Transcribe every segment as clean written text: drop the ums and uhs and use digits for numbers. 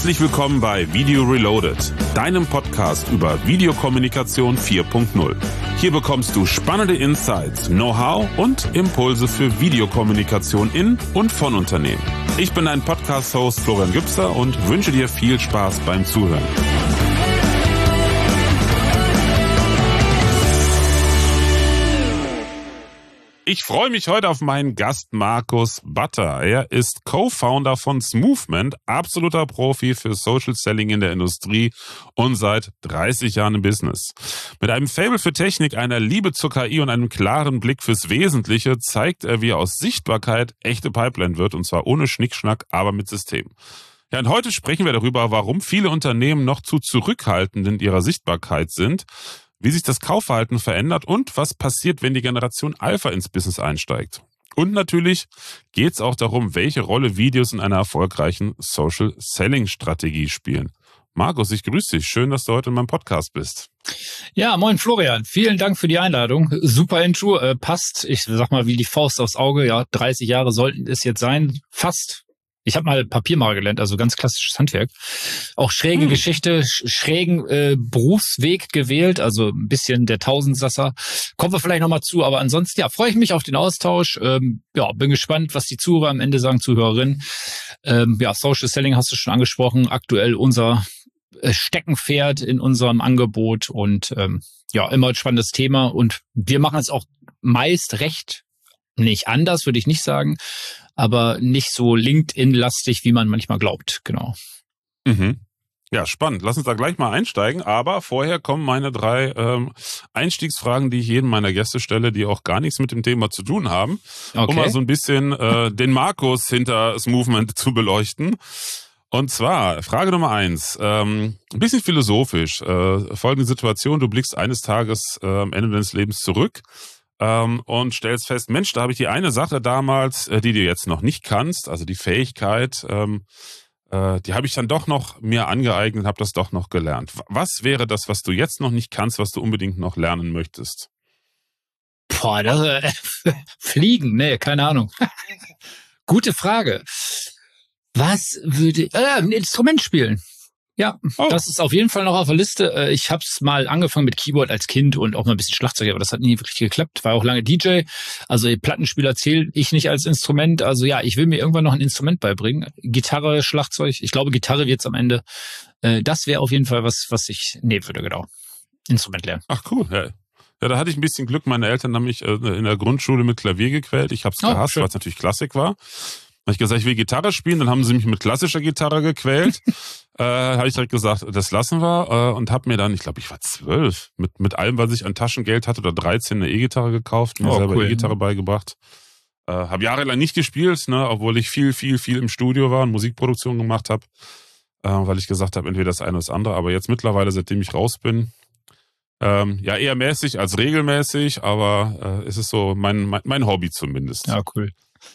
Herzlich willkommen bei Video Reloaded, deinem Podcast über Videokommunikation 4.0. Hier bekommst du spannende Insights, Know-how und Impulse für Videokommunikation in und von Unternehmen. Ich bin dein Podcast-Host Florian Gübser und wünsche dir viel Spaß beim Zuhören. Ich freue mich heute auf meinen Gast Markus Butter. Er ist Co-Founder von Smoothment, absoluter Profi für Social Selling in der Industrie und seit 30 Jahren im Business. Mit einem Faible für Technik, einer Liebe zur KI und einem klaren Blick fürs Wesentliche zeigt er, wie aus Sichtbarkeit echte Pipeline wird, und zwar ohne Schnickschnack, aber mit System. Ja, und heute sprechen wir darüber, warum viele Unternehmen noch zu zurückhaltend in ihrer Sichtbarkeit sind, wie sich das Kaufverhalten verändert und was passiert, wenn die Generation Alpha ins Business einsteigt. Und natürlich geht es auch darum, welche Rolle Videos in einer erfolgreichen Social-Selling-Strategie spielen. Markus, ich grüße dich. Schön, dass du heute in meinem Podcast bist. Ja, moin Florian. Vielen Dank für die Einladung. Super Intro, passt. Ich sag mal wie die Faust aufs Auge. Ja, 30 Jahre sollten es jetzt sein. Fast. Ich habe mal Papiermacher gelernt, also ganz klassisches Handwerk. Auch schräge Geschichte, schrägen Berufsweg gewählt, also ein bisschen der Tausendsasser. Kommen wir vielleicht nochmal zu, aber ansonsten, ja, freue ich mich auf den Austausch. Bin gespannt, was die Zuhörer am Ende sagen, Zuhörerinnen. Social Selling hast du schon angesprochen, aktuell unser Steckenpferd in unserem Angebot und immer ein spannendes Thema. Und wir machen es auch meist recht, nicht anders, würde ich nicht sagen, aber nicht so LinkedIn-lastig, wie man manchmal glaubt, genau. Mhm. Ja, spannend. Lass uns da gleich mal einsteigen, aber vorher kommen meine 3 Einstiegsfragen, die ich jedem meiner Gäste stelle, die auch gar nichts mit dem Thema zu tun haben, um mal so ein bisschen den Markus hinter Smoothment zu beleuchten. Und zwar, Frage Nummer 1, ein bisschen philosophisch, folgende Situation, du blickst eines Tages am Ende deines Lebens zurück, und stellst fest, Mensch, da habe ich die eine Sache damals, die du jetzt noch nicht kannst, also die Fähigkeit, die habe ich dann doch noch mir angeeignet, habe das doch noch gelernt. Was wäre das, was du jetzt noch nicht kannst, was du unbedingt noch lernen möchtest? Fliegen, keine Ahnung. Gute Frage. Was würde ein Instrument spielen? Ja, Das ist auf jeden Fall noch auf der Liste. Ich habe es mal angefangen mit Keyboard als Kind und auch mal ein bisschen Schlagzeug, aber das hat nie richtig geklappt. War auch lange DJ. Also Plattenspieler zähle ich nicht als Instrument. Also ja, ich will mir irgendwann noch ein Instrument beibringen. Gitarre, Schlagzeug. Ich glaube, Gitarre wird's am Ende. Das wäre auf jeden Fall was ich nehmen würde, genau. Instrument lernen. Ach cool, ja. Ja, da hatte ich ein bisschen Glück. Meine Eltern haben mich in der Grundschule mit Klavier gequält. Ich habe es gehasst, weil es natürlich Klassik war. Habe ich gesagt, ich will Gitarre spielen, dann haben sie mich mit klassischer Gitarre gequält. Habe ich direkt gesagt, das lassen wir und habe mir dann, ich glaube, ich war 12, mit allem, was ich an Taschengeld hatte, oder 13 eine E-Gitarre gekauft, mir selber E-Gitarre beigebracht. Habe jahrelang nicht gespielt, obwohl ich viel im Studio war und Musikproduktion gemacht habe, weil ich gesagt habe, entweder das eine oder das andere. Aber jetzt mittlerweile, seitdem ich raus bin, eher mäßig als regelmäßig, aber es ist so mein Hobby zumindest. Ja, cool.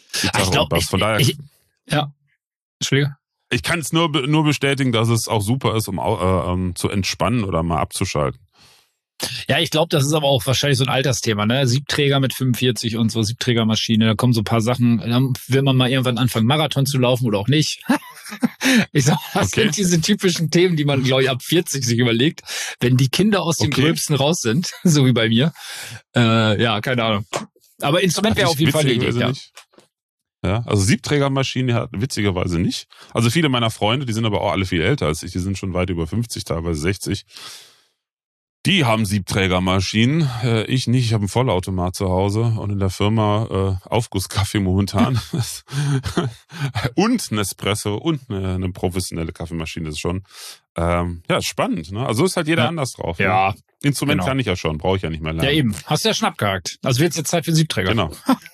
Entschuldige. Ich kann es nur bestätigen, dass es auch super ist, um zu entspannen oder mal abzuschalten. Ja, ich glaube, das ist aber auch wahrscheinlich so ein Altersthema, ne? Siebträger mit 45 und so, Siebträgermaschine, da kommen so ein paar Sachen, dann will man mal irgendwann anfangen, Marathon zu laufen oder auch nicht. Ich sag, das sind diese typischen Themen, die man, glaube ich, ab 40 sich überlegt, wenn die Kinder aus dem Gröbsten raus sind, so wie bei mir. Keine Ahnung. Aber Instrument wäre auf jeden Fall eine Idee, ja. Ja, also Siebträgermaschine hat witzigerweise nicht. Also viele meiner Freunde, die sind aber auch alle viel älter als ich, die sind schon weit über 50, teilweise 60. Die haben Siebträgermaschinen, ich nicht, ich habe einen Vollautomat zu Hause und in der Firma Aufgusskaffee momentan. Und Nespresso und eine professionelle Kaffeemaschine, das ist schon spannend. Ne? Also ist halt jeder anders drauf. Ja. Ne? Instrument kann ich ja schon, brauche ich ja nicht mehr lernen. Ja eben, hast du ja schon abgehakt. Also wird es jetzt Zeit für Siebträger. Genau.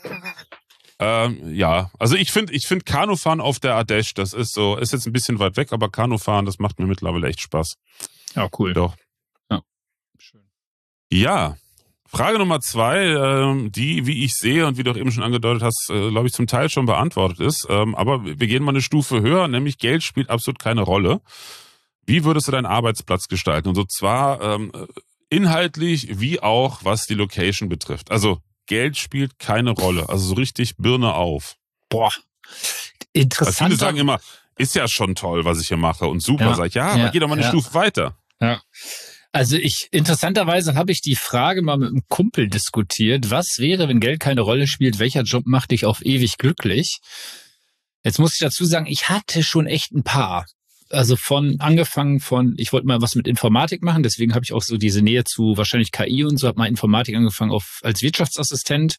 Also ich finde Kanufahren auf der Ardèche, das ist jetzt ein bisschen weit weg, aber Kanufahren, das macht mir mittlerweile echt Spaß. Ja, cool. Doch. Ja, schön. Ja, Frage Nummer 2, die, wie ich sehe und wie du auch eben schon angedeutet hast, glaube ich, zum Teil schon beantwortet ist. Aber wir gehen mal eine Stufe höher, nämlich Geld spielt absolut keine Rolle. Wie würdest du deinen Arbeitsplatz gestalten? Und so zwar inhaltlich wie auch, was die Location betrifft. Also Geld spielt keine Rolle. Also so richtig Birne auf. Boah, interessant. Viele sagen immer, ist ja schon toll, was ich hier mache und super. Sag ich, aber geh doch mal eine Stufe weiter. Ja. Also interessanterweise habe ich die Frage mal mit einem Kumpel diskutiert. Was wäre, wenn Geld keine Rolle spielt? Welcher Job macht dich auf ewig glücklich? Jetzt muss ich dazu sagen, ich hatte schon echt ein paar. Also angefangen von, ich wollte mal was mit Informatik machen, deswegen habe ich auch so diese Nähe zu wahrscheinlich KI und so, habe mal Informatik angefangen als Wirtschaftsassistent.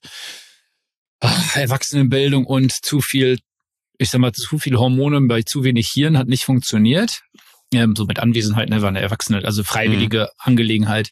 Erwachsenenbildung und zu viel Hormone bei zu wenig Hirn hat nicht funktioniert. So mit Anwesenheit, war eine Erwachsene, also freiwillige Angelegenheit.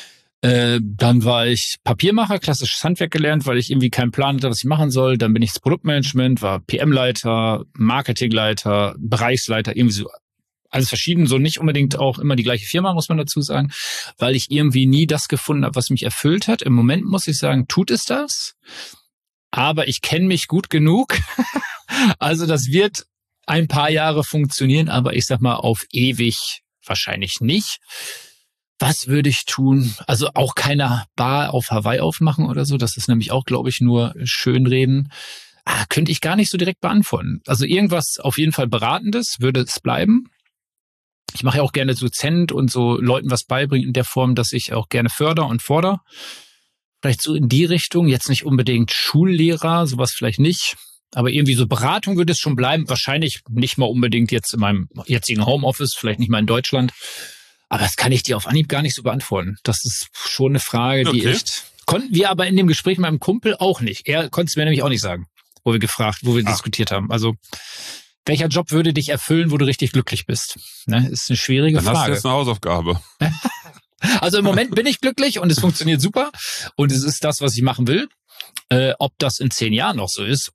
Dann war ich Papiermacher, klassisches Handwerk gelernt, weil ich irgendwie keinen Plan hatte, was ich machen soll. Dann bin ich ins Produktmanagement, war PM-Leiter, Marketingleiter, Bereichsleiter, irgendwie so alles verschieden, so nicht unbedingt auch immer die gleiche Firma, muss man dazu sagen, weil ich irgendwie nie das gefunden habe, was mich erfüllt hat. Im Moment muss ich sagen, tut es das, aber ich kenne mich gut genug. Also das wird ein paar Jahre funktionieren, aber ich sag mal auf ewig wahrscheinlich nicht. Was würde ich tun? Also auch keine Bar auf Hawaii aufmachen oder so. Das ist nämlich auch, glaube ich, nur Schönreden. Könnte ich gar nicht so direkt beantworten. Also irgendwas auf jeden Fall Beratendes würde es bleiben. Ich mache ja auch gerne Dozent und so Leuten was beibringen in der Form, dass ich auch gerne fördere und fordere. Vielleicht so in die Richtung. Jetzt nicht unbedingt Schullehrer, sowas vielleicht nicht. Aber irgendwie so Beratung würde es schon bleiben. Wahrscheinlich nicht mal unbedingt jetzt in meinem jetzigen Homeoffice, vielleicht nicht mal in Deutschland. Aber das kann ich dir auf Anhieb gar nicht so beantworten. Das ist schon eine Frage, die echt... Konnten wir aber in dem Gespräch mit meinem Kumpel auch nicht. Er konnte es mir nämlich auch nicht sagen, wo wir diskutiert haben. Also, welcher Job würde dich erfüllen, wo du richtig glücklich bist? Ne, ist eine schwierige Frage. Dann hast du jetzt eine Hausaufgabe. Also im Moment bin ich glücklich und es funktioniert super. Und es ist das, was ich machen will. Ob das in 10 Jahren noch so ist,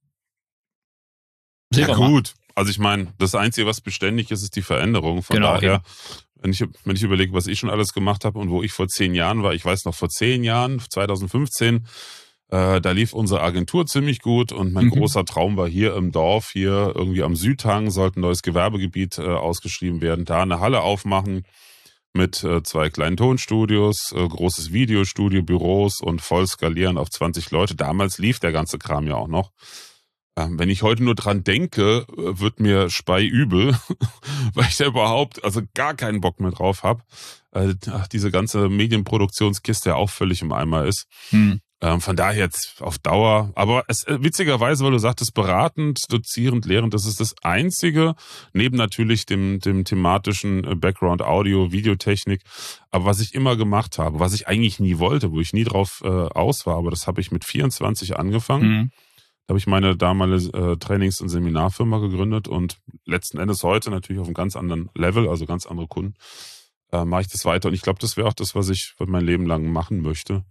sehen wir mal. Gut. Also ich meine, das Einzige, was beständig ist, ist die Veränderung. Von daher, wenn ich überlege, was ich schon alles gemacht habe und wo ich vor 10 Jahren war, ich weiß noch, vor 10 Jahren, 2015, da lief unsere Agentur ziemlich gut und mein großer Traum war hier im Dorf, hier irgendwie am Südhang, sollte ein neues Gewerbegebiet ausgeschrieben werden, da eine Halle aufmachen mit 2 kleinen Tonstudios, großes Videostudio, Büros und voll skalieren auf 20 Leute. Damals lief der ganze Kram ja auch noch. Wenn ich heute nur dran denke, wird mir speiübel, weil ich da überhaupt gar keinen Bock mehr drauf habe. Diese ganze Medienproduktionskiste ja auch völlig im Eimer ist. Von daher jetzt auf Dauer. Aber witzigerweise, weil du sagtest, beratend, dozierend, lehrend, das ist das Einzige, neben natürlich dem thematischen Background Audio, Videotechnik, aber was ich immer gemacht habe, was ich eigentlich nie wollte, wo ich nie drauf aus war, aber das habe ich mit 24 angefangen. Da habe ich meine damalige Trainings- und Seminarfirma gegründet und letzten Endes heute natürlich auf einem ganz anderen Level, also ganz andere Kunden, mache ich das weiter. Und ich glaube, das wäre auch das, was ich mein Leben lang machen möchte.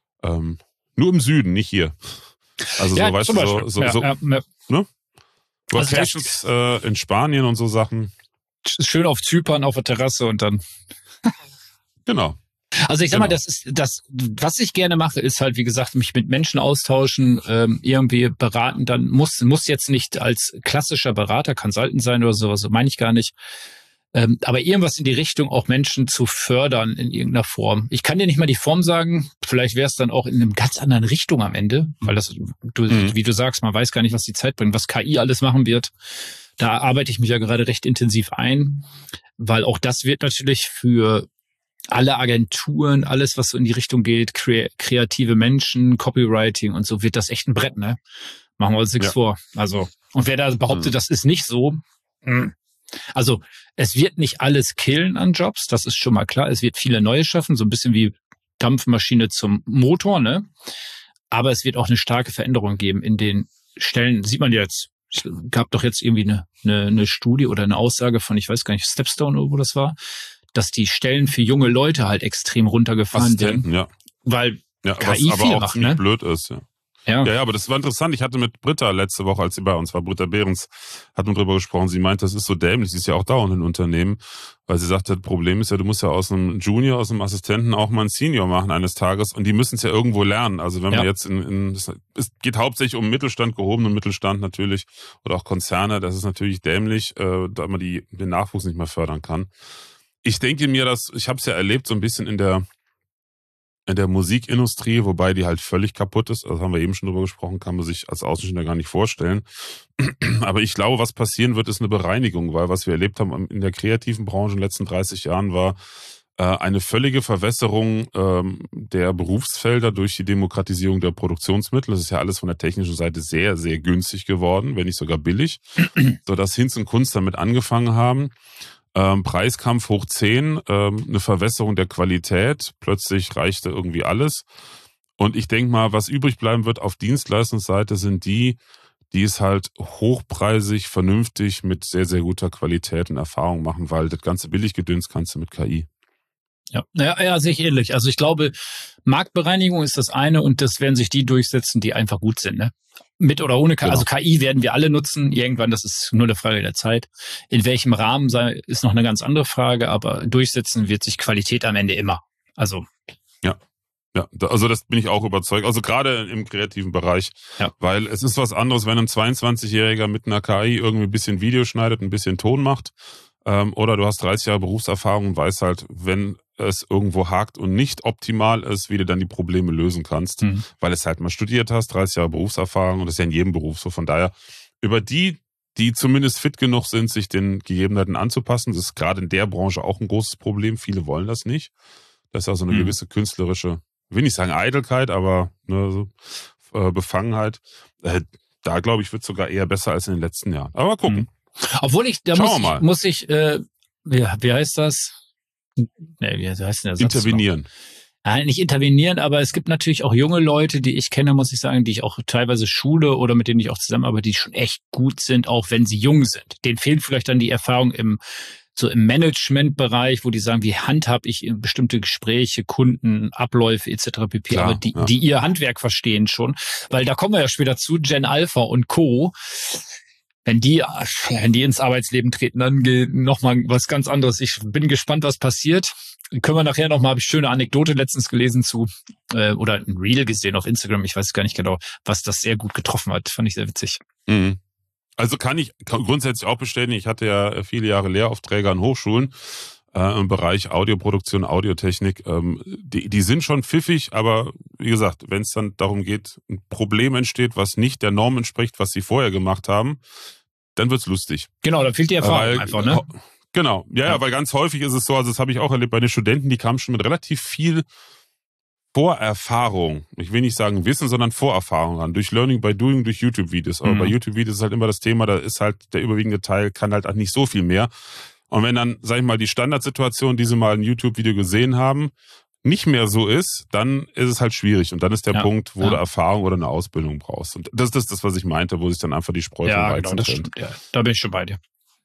Nur im Süden, nicht hier. Also ja, so, weißt du, ne? Vacations in Spanien und so Sachen. Schön auf Zypern, auf der Terrasse und dann... Genau. Also ich sag mal, das ist das, was ich gerne mache, ist halt, wie gesagt, mich mit Menschen austauschen, irgendwie beraten. Dann muss jetzt nicht als klassischer Berater, Consultant sein oder sowas, so meine ich gar nicht. Aber irgendwas in die Richtung, auch Menschen zu fördern in irgendeiner Form. Ich kann dir nicht mal die Form sagen, vielleicht wäre es dann auch in einer ganz anderen Richtung am Ende, weil das, wie du sagst, man weiß gar nicht, was die Zeit bringt, was KI alles machen wird. Da arbeite ich mich ja gerade recht intensiv ein, weil auch das wird natürlich für alle Agenturen, alles, was so in die Richtung geht, kreative Menschen, Copywriting und so, wird das echt ein Brett, ne? Machen wir uns nichts vor. Also, und wer da behauptet, das ist nicht so, also, es wird nicht alles killen an Jobs, das ist schon mal klar. Es wird viele neue schaffen, so ein bisschen wie Dampfmaschine zum Motor, ne? Aber es wird auch eine starke Veränderung geben in den Stellen. Sieht man jetzt, es gab doch jetzt irgendwie eine Studie oder eine Aussage von, ich weiß gar nicht, Stepstone oder wo das war, dass die Stellen für junge Leute halt extrem runtergefahren werden. Ja. Weil KI viel macht, ne? Blöd ist, ja. Ja, aber das war interessant. Ich hatte mit Britta letzte Woche, als sie bei uns war, Britta Behrens, hat man drüber gesprochen. Sie meint, das ist so dämlich. Sie ist ja auch dauernd in Unternehmen, weil sie sagt, das Problem ist ja, du musst ja aus einem Junior, aus einem Assistenten auch mal einen Senior machen eines Tages und die müssen es ja irgendwo lernen. Also wenn man jetzt es geht hauptsächlich um Mittelstand, gehobenen Mittelstand natürlich oder auch Konzerne. Das ist natürlich dämlich, da man den Nachwuchs nicht mehr fördern kann. Ich denke mir, ich habe es ja erlebt, so ein bisschen in der in der Musikindustrie, wobei die halt völlig kaputt ist. Also haben wir eben schon drüber gesprochen, kann man sich als Außenstehender gar nicht vorstellen. Aber ich glaube, was passieren wird, ist eine Bereinigung, weil was wir erlebt haben in der kreativen Branche in den letzten 30 Jahren war eine völlige Verwässerung der Berufsfelder durch die Demokratisierung der Produktionsmittel. Das ist ja alles von der technischen Seite sehr, sehr günstig geworden, wenn nicht sogar billig, sodass Hinz und Kunst damit angefangen haben. Preiskampf hoch 10, eine Verwässerung der Qualität, plötzlich reichte irgendwie alles. Und ich denke mal, was übrig bleiben wird auf Dienstleistungsseite sind die es halt hochpreisig, vernünftig, mit sehr, sehr guter Qualität und Erfahrung machen, weil das ganze Billiggedöns kannst du mit KI. Ja, sehe ich ähnlich. Also ich glaube, Marktbereinigung ist das eine und das werden sich die durchsetzen, die einfach gut sind, ne? Mit oder ohne KI. Genau. Also KI werden wir alle nutzen. Irgendwann, das ist nur eine Frage der Zeit. In welchem Rahmen ist noch eine ganz andere Frage, aber durchsetzen wird sich Qualität am Ende immer. Also. Ja, also das bin ich auch überzeugt. Also gerade im kreativen Bereich. Ja. Weil es ist was anderes, wenn ein 22-Jähriger mit einer KI irgendwie ein bisschen Video schneidet, ein bisschen Ton macht. Oder du hast 30 Jahre Berufserfahrung und weißt halt, wenn es irgendwo hakt und nicht optimal ist, wie du dann die Probleme lösen kannst, weil es halt mal studiert hast, 30 Jahre Berufserfahrung und das ist ja in jedem Beruf so. Von daher, über die zumindest fit genug sind, sich den Gegebenheiten anzupassen, das ist gerade in der Branche auch ein großes Problem. Viele wollen das nicht. Das ist also eine gewisse künstlerische, will nicht sagen Eitelkeit, aber Befangenheit. Da glaube ich, wird es sogar eher besser als in den letzten Jahren. Aber mal gucken. Obwohl muss ich, wie heißt das? Nee, wie heißt denn der Satz? Intervenieren. Nein, nicht intervenieren, aber es gibt natürlich auch junge Leute, die ich kenne, muss ich sagen, die ich auch teilweise schule oder mit denen ich auch zusammenarbeite, die schon echt gut sind, auch wenn sie jung sind. Denen fehlt vielleicht dann die Erfahrung im Managementbereich, wo die sagen, wie handhab ich bestimmte Gespräche, Kunden, Abläufe etc. pp. Klar, aber die ihr Handwerk verstehen schon, weil da kommen wir ja später zu, Gen Alpha und Co., wenn die ins Arbeitsleben treten, dann geht nochmal was ganz anderes. Ich bin gespannt, was passiert. Können wir nachher nochmal, habe ich schöne Anekdote letztens gelesen oder ein Reel gesehen auf Instagram, ich weiß gar nicht genau, was das sehr gut getroffen hat. Fand ich sehr witzig. Also kann ich grundsätzlich auch bestätigen, ich hatte ja viele Jahre Lehraufträge an Hochschulen im Bereich Audioproduktion, Audiotechnik. Die sind schon pfiffig, aber wie gesagt, wenn es dann darum geht, ein Problem entsteht, was nicht der Norm entspricht, was sie vorher gemacht haben, dann wird's lustig. Genau, da fehlt die Erfahrung einfach, ne? Genau, ja, weil ganz häufig ist es so, also das habe ich auch erlebt bei den Studenten, die kamen schon mit relativ viel Vorerfahrung, ich will nicht sagen Wissen, sondern Vorerfahrung ran, durch Learning by Doing, durch YouTube-Videos. Aber bei YouTube-Videos ist halt immer das Thema, da ist halt der überwiegende Teil, kann halt auch nicht so viel mehr. Und wenn dann, sag ich mal, die Standardsituation, die sie mal ein YouTube-Video gesehen haben, nicht mehr so ist, dann ist es halt schwierig. Und dann ist der Punkt, wo du Erfahrung oder eine Ausbildung brauchst. Und das ist das, was ich meinte, wo sich dann einfach die Spreu vom Weizen trennt. Stimmt, ja. Da bin ich schon bei dir.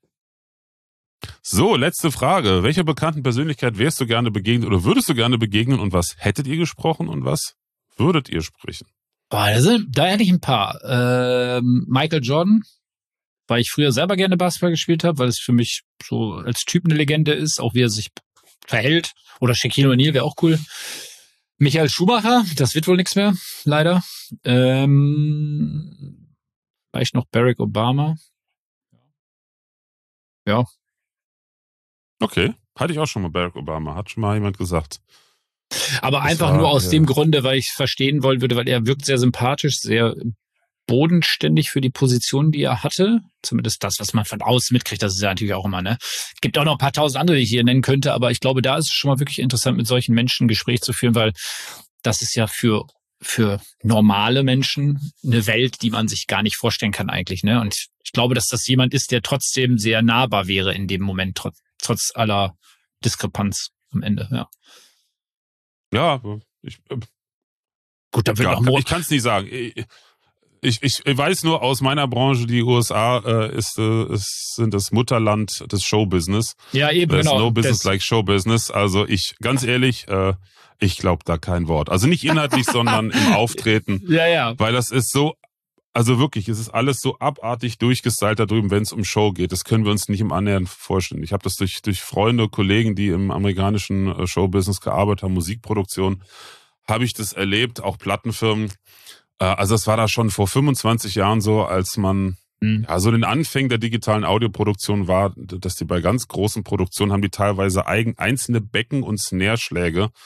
So, letzte Frage. Welcher bekannten Persönlichkeit wärst du gerne begegnet oder würdest du gerne begegnen und was hättet ihr gesprochen und was würdet ihr sprechen? Da hätte ich ein paar. Michael Jordan, weil ich früher selber gerne Basketball gespielt habe, weil es für mich so als Typ eine Legende ist, auch wie er sich verhält. Oder Shaquille O'Neal wäre auch cool. Michael Schumacher, das wird wohl nichts mehr, leider. Vielleicht noch Barack Obama. Ja. Okay, hatte ich auch schon mal Barack Obama, hat schon mal jemand gesagt. Aber das einfach nur aus dem Grunde, weil ich verstehen wollen würde, weil er wirkt sehr sympathisch, sehr bodenständig für die Position, die er hatte. Zumindest das, was man von außen mitkriegt, das ist ja natürlich auch immer, ne? Gibt auch noch ein paar tausend andere, die ich hier nennen könnte, aber ich glaube, da ist es schon mal wirklich interessant, mit solchen Menschen ein Gespräch zu führen, weil das ist ja für normale Menschen eine Welt, die man sich gar nicht vorstellen kann eigentlich, ne? Und ich glaube, dass das jemand ist, der trotzdem sehr nahbar wäre in dem Moment, trotz aller Diskrepanz am Ende, ja. Ja, gut, da wird noch ich kann es nicht sagen. Ich weiß nur aus meiner Branche, die USA sind das Mutterland des Showbusiness. Ja, eben, There's genau. No business like Showbusiness. Also ganz ehrlich, ich glaube da kein Wort. Also nicht inhaltlich, sondern im Auftreten. Ja. Weil das ist so, also wirklich, es ist alles so abartig durchgestylt da drüben, wenn es um Show geht. Das können wir uns nicht im Annähernd vorstellen. Ich habe das durch Freunde, Kollegen, die im amerikanischen Showbusiness gearbeitet haben, Musikproduktion, habe ich das erlebt, auch Plattenfirmen. Also es war da schon vor 25 Jahren so, als man so den Anfängen der digitalen Audioproduktion war, dass die bei ganz großen Produktionen haben die teilweise einzelne Becken und Snare-Schläge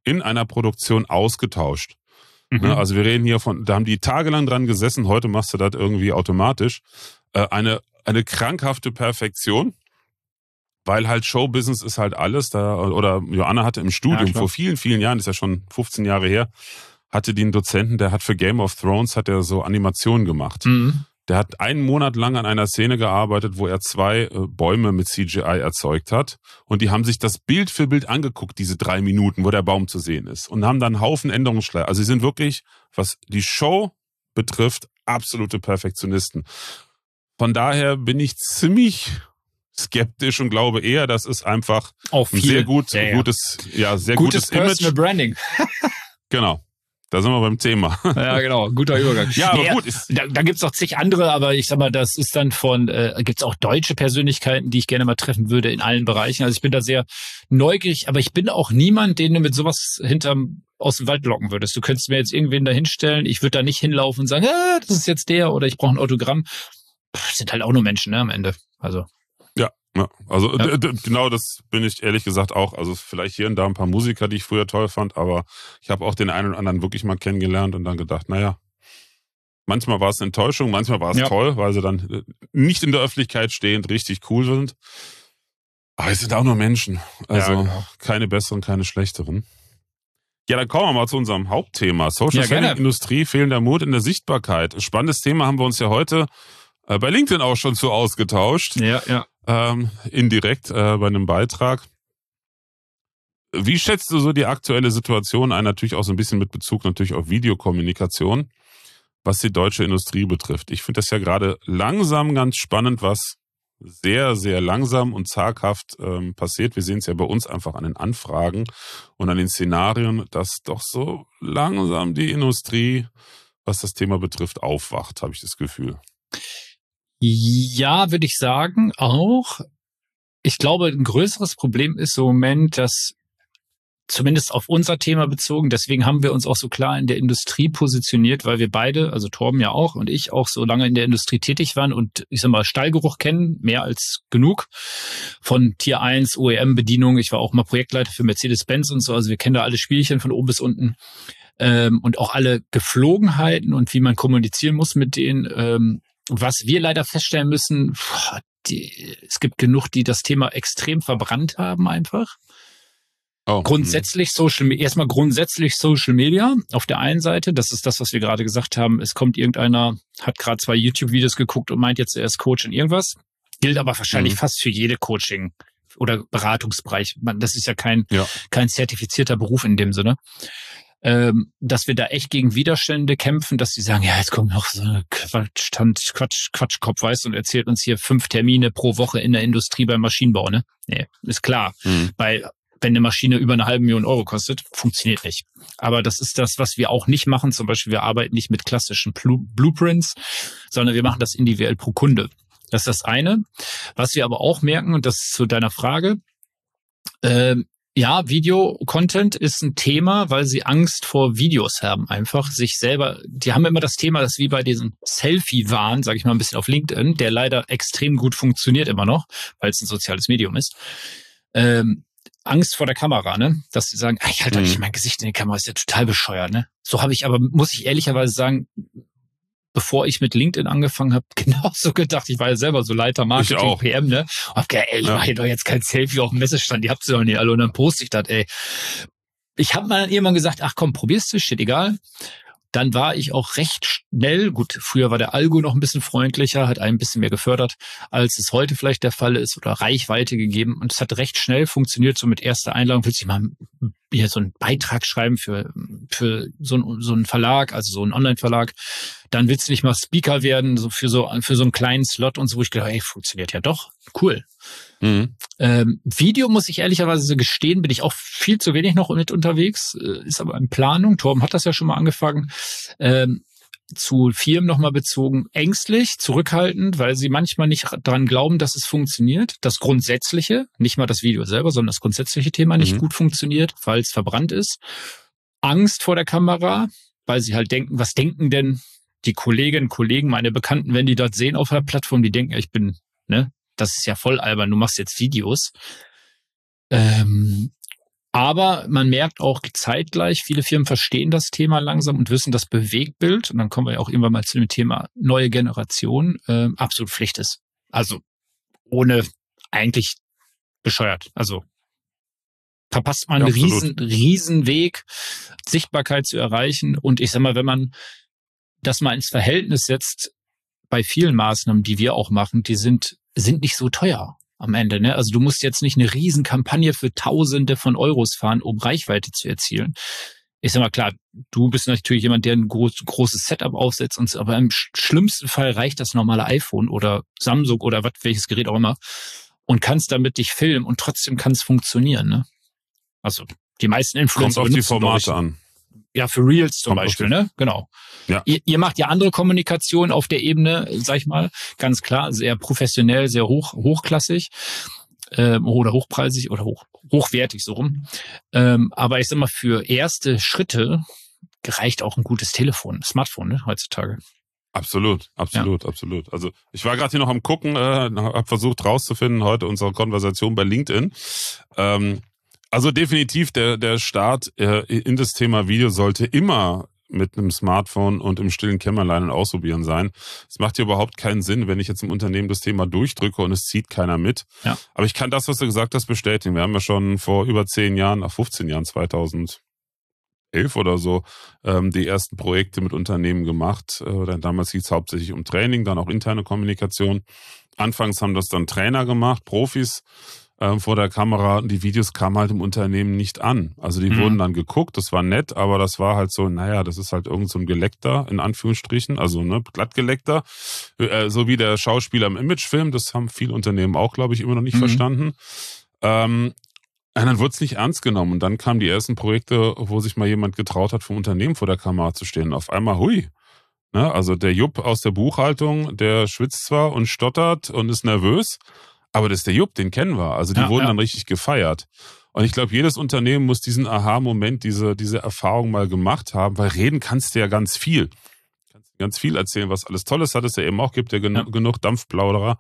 in einer Produktion ausgetauscht. Mhm. Also wir reden hier da haben die tagelang dran gesessen, heute machst du das irgendwie automatisch. Eine krankhafte Perfektion, weil halt Showbusiness ist halt alles. Oder Joanna hatte im Studium vor vielen, vielen Jahren, ist ja schon 15 Jahre her, hatte die einen Dozenten, der hat für Game of Thrones hat er so Animationen gemacht. Mhm. Der hat einen Monat lang an einer Szene gearbeitet, wo er 2 Bäume mit CGI erzeugt hat. Und die haben sich das Bild für Bild angeguckt, diese 3 Minuten, wo der Baum zu sehen ist. Und haben dann einen Haufen Änderungsschleifen. Also sie sind wirklich, was die Show betrifft, absolute Perfektionisten. Von daher bin ich ziemlich skeptisch und glaube eher, das ist einfach auch ein sehr gutes Personal Image. Branding. Genau. Da sind wir beim Thema. Ja, genau. Guter Übergang. Ja, aber gut. Da gibt's noch zig andere, aber ich sag mal, das ist dann gibt's auch deutsche Persönlichkeiten, die ich gerne mal treffen würde in allen Bereichen. Also ich bin da sehr neugierig, aber ich bin auch niemand, den du mit sowas aus dem Wald locken würdest. Du könntest mir jetzt irgendwen da hinstellen, ich würde da nicht hinlaufen und sagen, das ist jetzt der oder ich brauche ein Autogramm. Sind halt auch nur Menschen, ne, am Ende. Also. Ja, also genau das bin ich ehrlich gesagt auch. Also vielleicht hier und da ein paar Musiker, die ich früher toll fand, aber ich habe auch den einen oder anderen wirklich mal kennengelernt und dann gedacht, naja, manchmal war es eine Enttäuschung, manchmal war es toll, weil sie dann nicht in der Öffentlichkeit stehend richtig cool sind. Aber es sind auch nur Menschen. Also keine besseren, keine schlechteren. Ja, dann kommen wir mal zu unserem Hauptthema. Social Selling Industrie, fehlender Mut in der Sichtbarkeit. Spannendes Thema, haben wir uns ja heute bei LinkedIn auch schon zu ausgetauscht. Ja. Indirekt bei einem Beitrag. Wie schätzt du so die aktuelle Situation ein? Natürlich auch so ein bisschen mit Bezug natürlich auf Videokommunikation, was die deutsche Industrie betrifft. Ich finde das ja gerade langsam ganz spannend, was sehr, sehr langsam und zaghaft passiert. Wir sehen es ja bei uns einfach an den Anfragen und an den Szenarien, dass doch so langsam die Industrie, was das Thema betrifft, aufwacht, habe ich das Gefühl. Ja, würde ich sagen, auch. Ich glaube, ein größeres Problem ist im Moment, dass zumindest auf unser Thema bezogen, deswegen haben wir uns auch so klar in der Industrie positioniert, weil wir beide, also Torben ja auch und ich auch so lange in der Industrie tätig waren und ich sag mal Stallgeruch kennen, mehr als genug von Tier 1, OEM-Bedienung. Ich war auch mal Projektleiter für Mercedes-Benz und so, also wir kennen da alle Spielchen von oben bis unten und auch alle Geflogenheiten und wie man kommunizieren muss mit denen. Was wir leider feststellen müssen, es gibt genug, die das Thema extrem verbrannt haben einfach. Grundsätzlich Social Media auf der einen Seite, das ist das, was wir gerade gesagt haben, es kommt irgendeiner, hat gerade 2 YouTube-Videos geguckt und meint jetzt, er ist Coach in irgendwas, gilt aber wahrscheinlich fast für jede Coaching- oder Beratungsbereich. Das ist ja kein zertifizierter Beruf in dem Sinne. Dass wir da echt gegen Widerstände kämpfen, dass die sagen, ja, jetzt kommt noch so ein Quatschkopf, weißt du, und erzählt uns hier 5 Termine pro Woche in der Industrie beim Maschinenbau, ne? Nee, ist klar. Wenn eine Maschine über 500.000 Euro kostet, funktioniert nicht. Aber das ist das, was wir auch nicht machen. Zum Beispiel, wir arbeiten nicht mit klassischen Blueprints, sondern wir machen das individuell pro Kunde. Das ist das eine. Was wir aber auch merken, und das ist zu deiner Frage, ja, Video-Content ist ein Thema, weil sie Angst vor Videos haben, einfach sich selber, die haben immer das Thema, das wie bei diesem Selfie-Wahn, sage ich mal ein bisschen auf LinkedIn, der leider extrem gut funktioniert immer noch, weil es ein soziales Medium ist. Angst vor der Kamera, ne? Dass sie sagen, ich halte doch nicht mein Gesicht in die Kamera, ist ja total bescheuert, ne? So habe ich aber, muss ich ehrlicherweise sagen, bevor ich mit LinkedIn angefangen habe, genauso gedacht. Ich war ja selber so Leiter Marketing, PM, ne? Und hab gedacht, ich mache hier doch jetzt kein Selfie auf dem Messestand, die habt ihr doch nicht alle. Und dann poste ich das, Ich habe mal irgendwann gesagt, ach komm, probier's, steht egal. Dann war ich auch recht schnell, gut, früher war der Algo noch ein bisschen freundlicher, hat einen ein bisschen mehr gefördert, als es heute vielleicht der Fall ist oder Reichweite gegeben. Und es hat recht schnell funktioniert, so mit erster Einladung, willst du mal hier so einen Beitrag schreiben für so einen Verlag, also so einen Online-Verlag. Dann willst du nicht mal Speaker werden, so für so einen kleinen Slot und so, wo ich gedacht, funktioniert ja doch, cool. Video, muss ich ehrlicherweise gestehen, bin ich auch viel zu wenig noch mit unterwegs, ist aber in Planung. Torben hat das ja schon mal angefangen. Zu Firmen nochmal bezogen, ängstlich, zurückhaltend, weil sie manchmal nicht daran glauben, dass es funktioniert. Das Grundsätzliche, nicht mal das Video selber, sondern das grundsätzliche Thema nicht gut funktioniert, weil es verbrannt ist. Angst vor der Kamera, weil sie halt denken, was denken denn die Kolleginnen, Kollegen, meine Bekannten, wenn die das sehen auf der Plattform, die denken, ich bin, ne? Das ist ja voll albern, du machst jetzt Videos. Aber man merkt auch zeitgleich, viele Firmen verstehen das Thema langsam und wissen, dass Bewegtbild, und dann kommen wir ja auch irgendwann mal zu dem Thema neue Generation, absolut Pflicht ist. Also ohne eigentlich bescheuert. Also verpasst man einen riesen Weg, Sichtbarkeit zu erreichen. Und ich sag mal, wenn man das mal ins Verhältnis setzt, bei vielen Maßnahmen, die wir auch machen, die sind nicht so teuer am Ende, ne? Also du musst jetzt nicht eine Riesenkampagne für Tausende von Euros fahren, um Reichweite zu erzielen. Ich sag mal, klar, du bist natürlich jemand, der ein großes Setup aufsetzt, und so, aber im schlimmsten Fall reicht das normale iPhone oder Samsung oder welches Gerät auch immer und kannst damit dich filmen und trotzdem kann es funktionieren, ne? Also die meisten Influencer kommt auf die Formate an. Ja, für Reels zum Beispiel, ne? Genau. Ja. Ihr macht ja andere Kommunikation auf der Ebene, sag ich mal, ganz klar, sehr professionell, sehr hochklassig oder hochpreisig oder hochwertig, so rum. Aber ich sag mal, für erste Schritte reicht auch ein gutes Smartphone, ne, heutzutage. Absolut. Also ich war gerade hier noch am Gucken, habe versucht rauszufinden, heute unsere Konversation bei LinkedIn. Also definitiv der Start in das Thema Video sollte immer mit einem Smartphone und im stillen Kämmerlein und Ausprobieren sein. Es macht ja überhaupt keinen Sinn, wenn ich jetzt im Unternehmen das Thema durchdrücke und es zieht keiner mit. Ja. Aber ich kann das, was du gesagt hast, bestätigen. Wir haben ja schon vor über 10 Jahren, 15 Jahren, 2011 oder so, die ersten Projekte mit Unternehmen gemacht. Damals ging es hauptsächlich um Training, dann auch interne Kommunikation. Anfangs haben das dann Trainer gemacht, Profis, vor der Kamera. Die Videos kamen halt im Unternehmen nicht an. Also die wurden dann geguckt, das war nett, aber das war halt so, das ist halt irgend so ein Geleckter, in Anführungsstrichen, also glattgeleckter, so wie der Schauspieler im Imagefilm, das haben viele Unternehmen auch, glaube ich, immer noch nicht verstanden. Und dann wurde es nicht ernst genommen. Und dann kamen die ersten Projekte, wo sich mal jemand getraut hat, vom Unternehmen vor der Kamera zu stehen. Und auf einmal, hui. Ne? Also der Jupp aus der Buchhaltung, der schwitzt zwar und stottert und ist nervös, aber das ist der Jupp, den kennen wir. Also die wurden dann richtig gefeiert. Und ich glaube, jedes Unternehmen muss diesen Aha-Moment, diese Erfahrung mal gemacht haben, weil reden kannst du ja ganz viel. Du kannst ganz viel erzählen, was alles Tolles hat, es ja eben auch gibt, ja genug Dampfplauderer.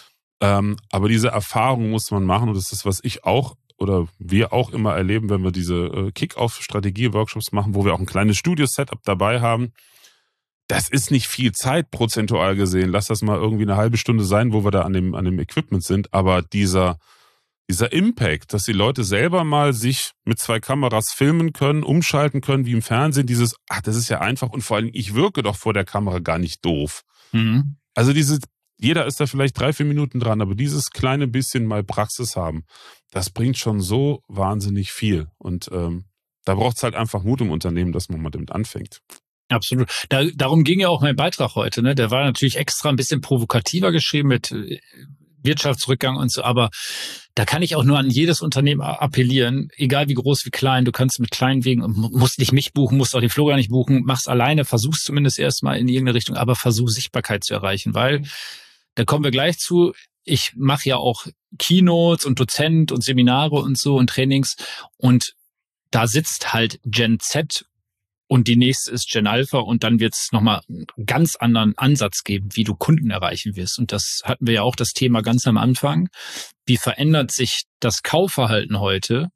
Aber diese Erfahrung muss man machen, und das ist, was ich auch oder wir auch immer erleben, wenn wir diese Kick-Off-Strategie-Workshops machen, wo wir auch ein kleines Studio-Setup dabei haben. Das ist nicht viel Zeit prozentual gesehen. Lass das mal irgendwie eine halbe Stunde sein, wo wir da an dem Equipment sind. Aber dieser Impact, dass die Leute selber mal sich mit 2 Kameras filmen können, umschalten können, wie im Fernsehen, das ist ja einfach, und vor allem, ich wirke doch vor der Kamera gar nicht doof. Also jeder ist da vielleicht 3-4 Minuten dran, aber dieses kleine bisschen mal Praxis haben, das bringt schon so wahnsinnig viel. Und da braucht es halt einfach Mut im Unternehmen, dass man mal damit anfängt. Absolut. Darum ging ja auch mein Beitrag heute, ne? Der war natürlich extra ein bisschen provokativer geschrieben mit Wirtschaftsrückgang und so, aber da kann ich auch nur an jedes Unternehmen appellieren, egal wie groß, wie klein, du kannst mit kleinen Wegen, musst nicht mich buchen, musst auch den Florian nicht buchen, mach's alleine, versuch's zumindest erstmal in irgendeine Richtung, aber versuch Sichtbarkeit zu erreichen, weil, da kommen wir gleich zu, ich mache ja auch Keynotes und Dozent und Seminare und so und Trainings, und da sitzt halt Gen Z und die nächste ist Gen Alpha, und dann wird es nochmal einen ganz anderen Ansatz geben, wie du Kunden erreichen wirst. Und das hatten wir ja auch das Thema ganz am Anfang. Wie verändert sich das Kaufverhalten heute?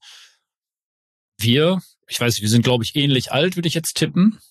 Wir sind, glaube ich, ähnlich alt, würde ich jetzt tippen.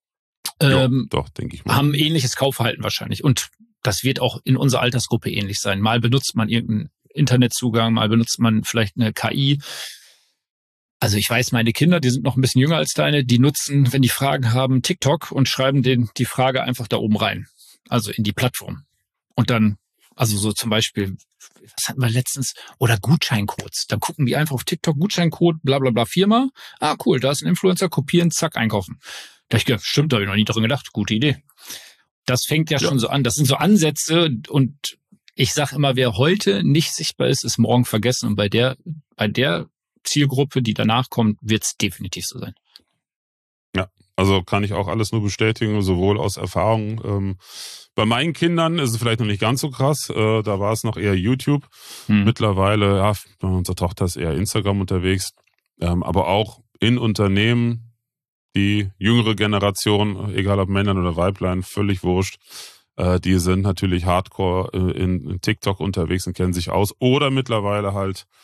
Doch, denke ich mal. Haben ähnliches Kaufverhalten wahrscheinlich. Und das wird auch in unserer Altersgruppe ähnlich sein. Mal benutzt man irgendeinen Internetzugang, mal benutzt man vielleicht eine KI. Also ich weiß, meine Kinder, die sind noch ein bisschen jünger als deine, die nutzen, wenn die Fragen haben, TikTok und schreiben die Frage einfach da oben rein. Also in die Plattform. Und dann, also so zum Beispiel, was hatten wir letztens? Oder Gutscheincodes. Dann gucken die einfach auf TikTok, Gutscheincode, bla bla bla, Firma. Ah, cool, da ist ein Influencer, kopieren, zack, einkaufen. Da ich gedacht, stimmt, da habe ich noch nie dran gedacht. Gute Idee. Das fängt ja schon so an. Das sind so Ansätze, und ich sage immer, wer heute nicht sichtbar ist, ist morgen vergessen. Und bei der Zielgruppe, die danach kommt, wird es definitiv so sein. Ja, also kann ich auch alles nur bestätigen, sowohl aus Erfahrung. Bei meinen Kindern ist es vielleicht noch nicht ganz so krass, da war es noch eher YouTube. Mittlerweile, ja, unsere Tochter ist eher Instagram unterwegs, aber auch in Unternehmen, die jüngere Generation, egal ob Männern oder Weiblein, völlig wurscht, die sind natürlich hardcore in TikTok unterwegs und kennen sich aus, oder mittlerweile halt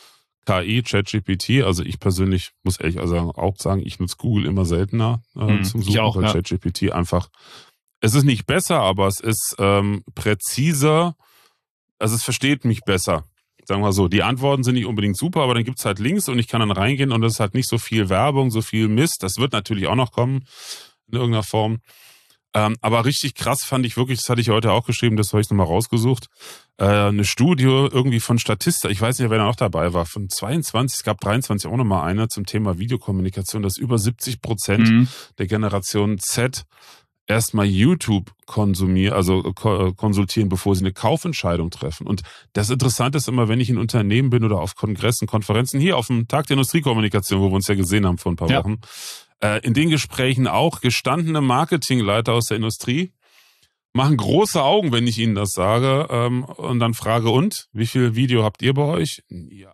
KI, ChatGPT, also ich persönlich muss ehrlich auch sagen, ich nutze Google immer seltener zum Suchen, auch, weil ja. ChatGPT einfach, es ist nicht besser, aber es ist präziser, also es versteht mich besser. Sagen wir so, die Antworten sind nicht unbedingt super, aber dann gibt's halt Links und ich kann dann reingehen und es hat nicht so viel Werbung, so viel Mist. Das wird natürlich auch noch kommen in irgendeiner Form. Aber richtig krass fand ich wirklich, das hatte ich heute auch geschrieben, das habe ich nochmal rausgesucht, eine Studie irgendwie von Statista, ich weiß nicht, wer da noch dabei war, von 22, es gab 23 auch nochmal eine zum Thema Videokommunikation, dass über 70% der Generation Z erstmal YouTube konsultieren, bevor sie eine Kaufentscheidung treffen. Und das Interessante ist immer, wenn ich in Unternehmen bin oder auf Kongressen, Konferenzen, hier auf dem Tag der Industriekommunikation, wo wir uns ja gesehen haben vor ein paar Wochen, in den Gesprächen auch gestandene Marketingleiter aus der Industrie machen große Augen, wenn ich ihnen das sage, und dann frage, und, wie viel Video habt ihr bei euch?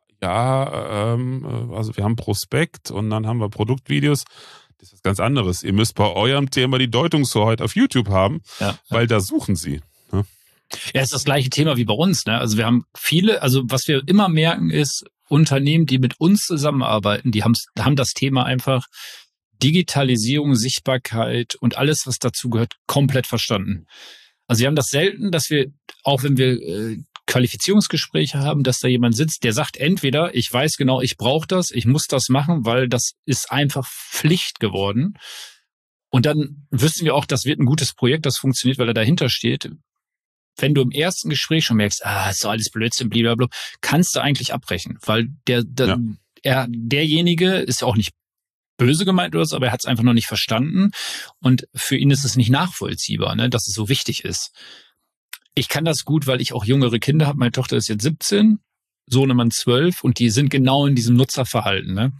Also wir haben Prospekt und dann haben wir Produktvideos. Das ist was ganz anderes. Ihr müsst bei eurem Thema die Deutungshoheit auf YouTube haben, weil da suchen sie. Ne? Ja, ist das gleiche Thema wie bei uns. Ne? Also wir haben viele, also was wir immer merken ist, Unternehmen, die mit uns zusammenarbeiten, die haben das Thema einfach Digitalisierung, Sichtbarkeit und alles, was dazu gehört, komplett verstanden. Also wir haben das selten, dass wir, auch wenn wir Qualifizierungsgespräche haben, dass da jemand sitzt, der sagt entweder, ich weiß genau, ich brauche das, ich muss das machen, weil das ist einfach Pflicht geworden. Und dann wissen wir auch, das wird ein gutes Projekt, das funktioniert, weil er dahinter steht. Wenn du im ersten Gespräch schon merkst, ist doch alles Blödsinn, blablabla, kannst du eigentlich abbrechen, weil derjenige ist ja auch nicht böse gemeint oder so, aber er hat es einfach noch nicht verstanden und für ihn ist es nicht nachvollziehbar, ne, dass es so wichtig ist. Ich kann das gut, weil ich auch jüngere Kinder habe. Meine Tochter ist jetzt 17, Sohnemann 12 und die sind genau in diesem Nutzerverhalten. Ne?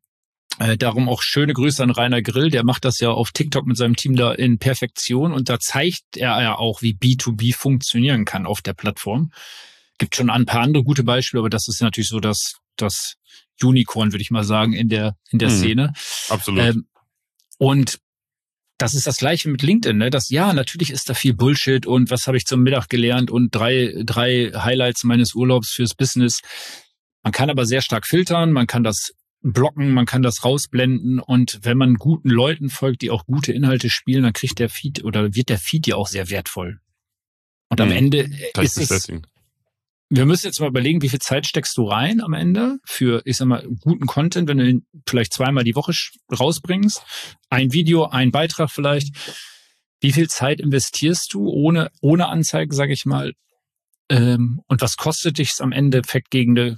Darum auch schöne Grüße an Rainer Grill, der macht das ja auf TikTok mit seinem Team da in Perfektion und da zeigt er ja auch, wie B2B funktionieren kann auf der Plattform. Gibt schon ein paar andere gute Beispiele, aber das ist natürlich so das Unicorn, würde ich mal sagen, in der Szene. Absolut. Und das ist das Gleiche mit LinkedIn, ne? Natürlich ist da viel Bullshit und was habe ich zum Mittag gelernt und drei Highlights meines Urlaubs fürs Business. Man kann aber sehr stark filtern, man kann das blocken, man kann das rausblenden und wenn man guten Leuten folgt, die auch gute Inhalte spielen, dann kriegt der Feed oder wird der Feed ja auch sehr wertvoll. Und am Ende ist es... Wir müssen jetzt mal überlegen, wie viel Zeit steckst du rein am Ende für, ich sag mal, guten Content, wenn du ihn vielleicht zweimal die Woche rausbringst, ein Video, ein Beitrag vielleicht. Wie viel Zeit investierst du ohne Anzeige, sage ich mal? Und was kostet dich am Endeffekt gegen eine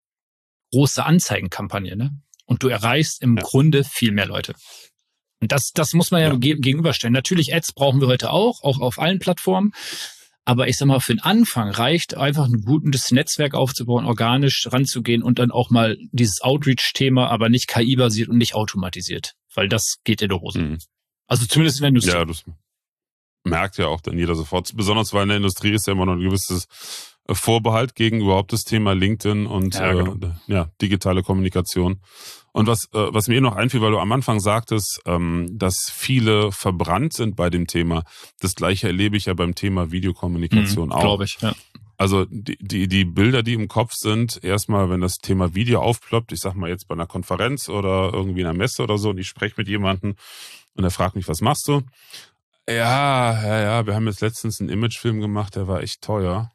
große Anzeigenkampagne? Ne? Und du erreichst im Grunde viel mehr Leute. Und das muss man ja gegenüberstellen. Natürlich, Ads brauchen wir heute auch auf allen Plattformen. Aber ich sag mal, für den Anfang reicht einfach ein gutes Netzwerk aufzubauen, organisch ranzugehen und dann auch mal dieses Outreach-Thema, aber nicht KI-basiert und nicht automatisiert. Weil das geht in die Hose. Also zumindest in der Industrie. Ja, das merkt ja auch dann jeder sofort. Besonders weil in der Industrie ist ja immer noch ein gewisses Vorbehalt gegen überhaupt das Thema LinkedIn und digitale Kommunikation. Und was mir noch einfiel, weil du am Anfang sagtest, dass viele verbrannt sind bei dem Thema. Das Gleiche erlebe ich ja beim Thema Videokommunikation auch. Glaube ich, ja. Also die Bilder, die im Kopf sind, erstmal, wenn das Thema Video aufploppt, ich sag mal jetzt bei einer Konferenz oder irgendwie in einer Messe oder so, und ich spreche mit jemandem und er fragt mich, was machst du? Ja, wir haben jetzt letztens einen Imagefilm gemacht, der war echt teuer.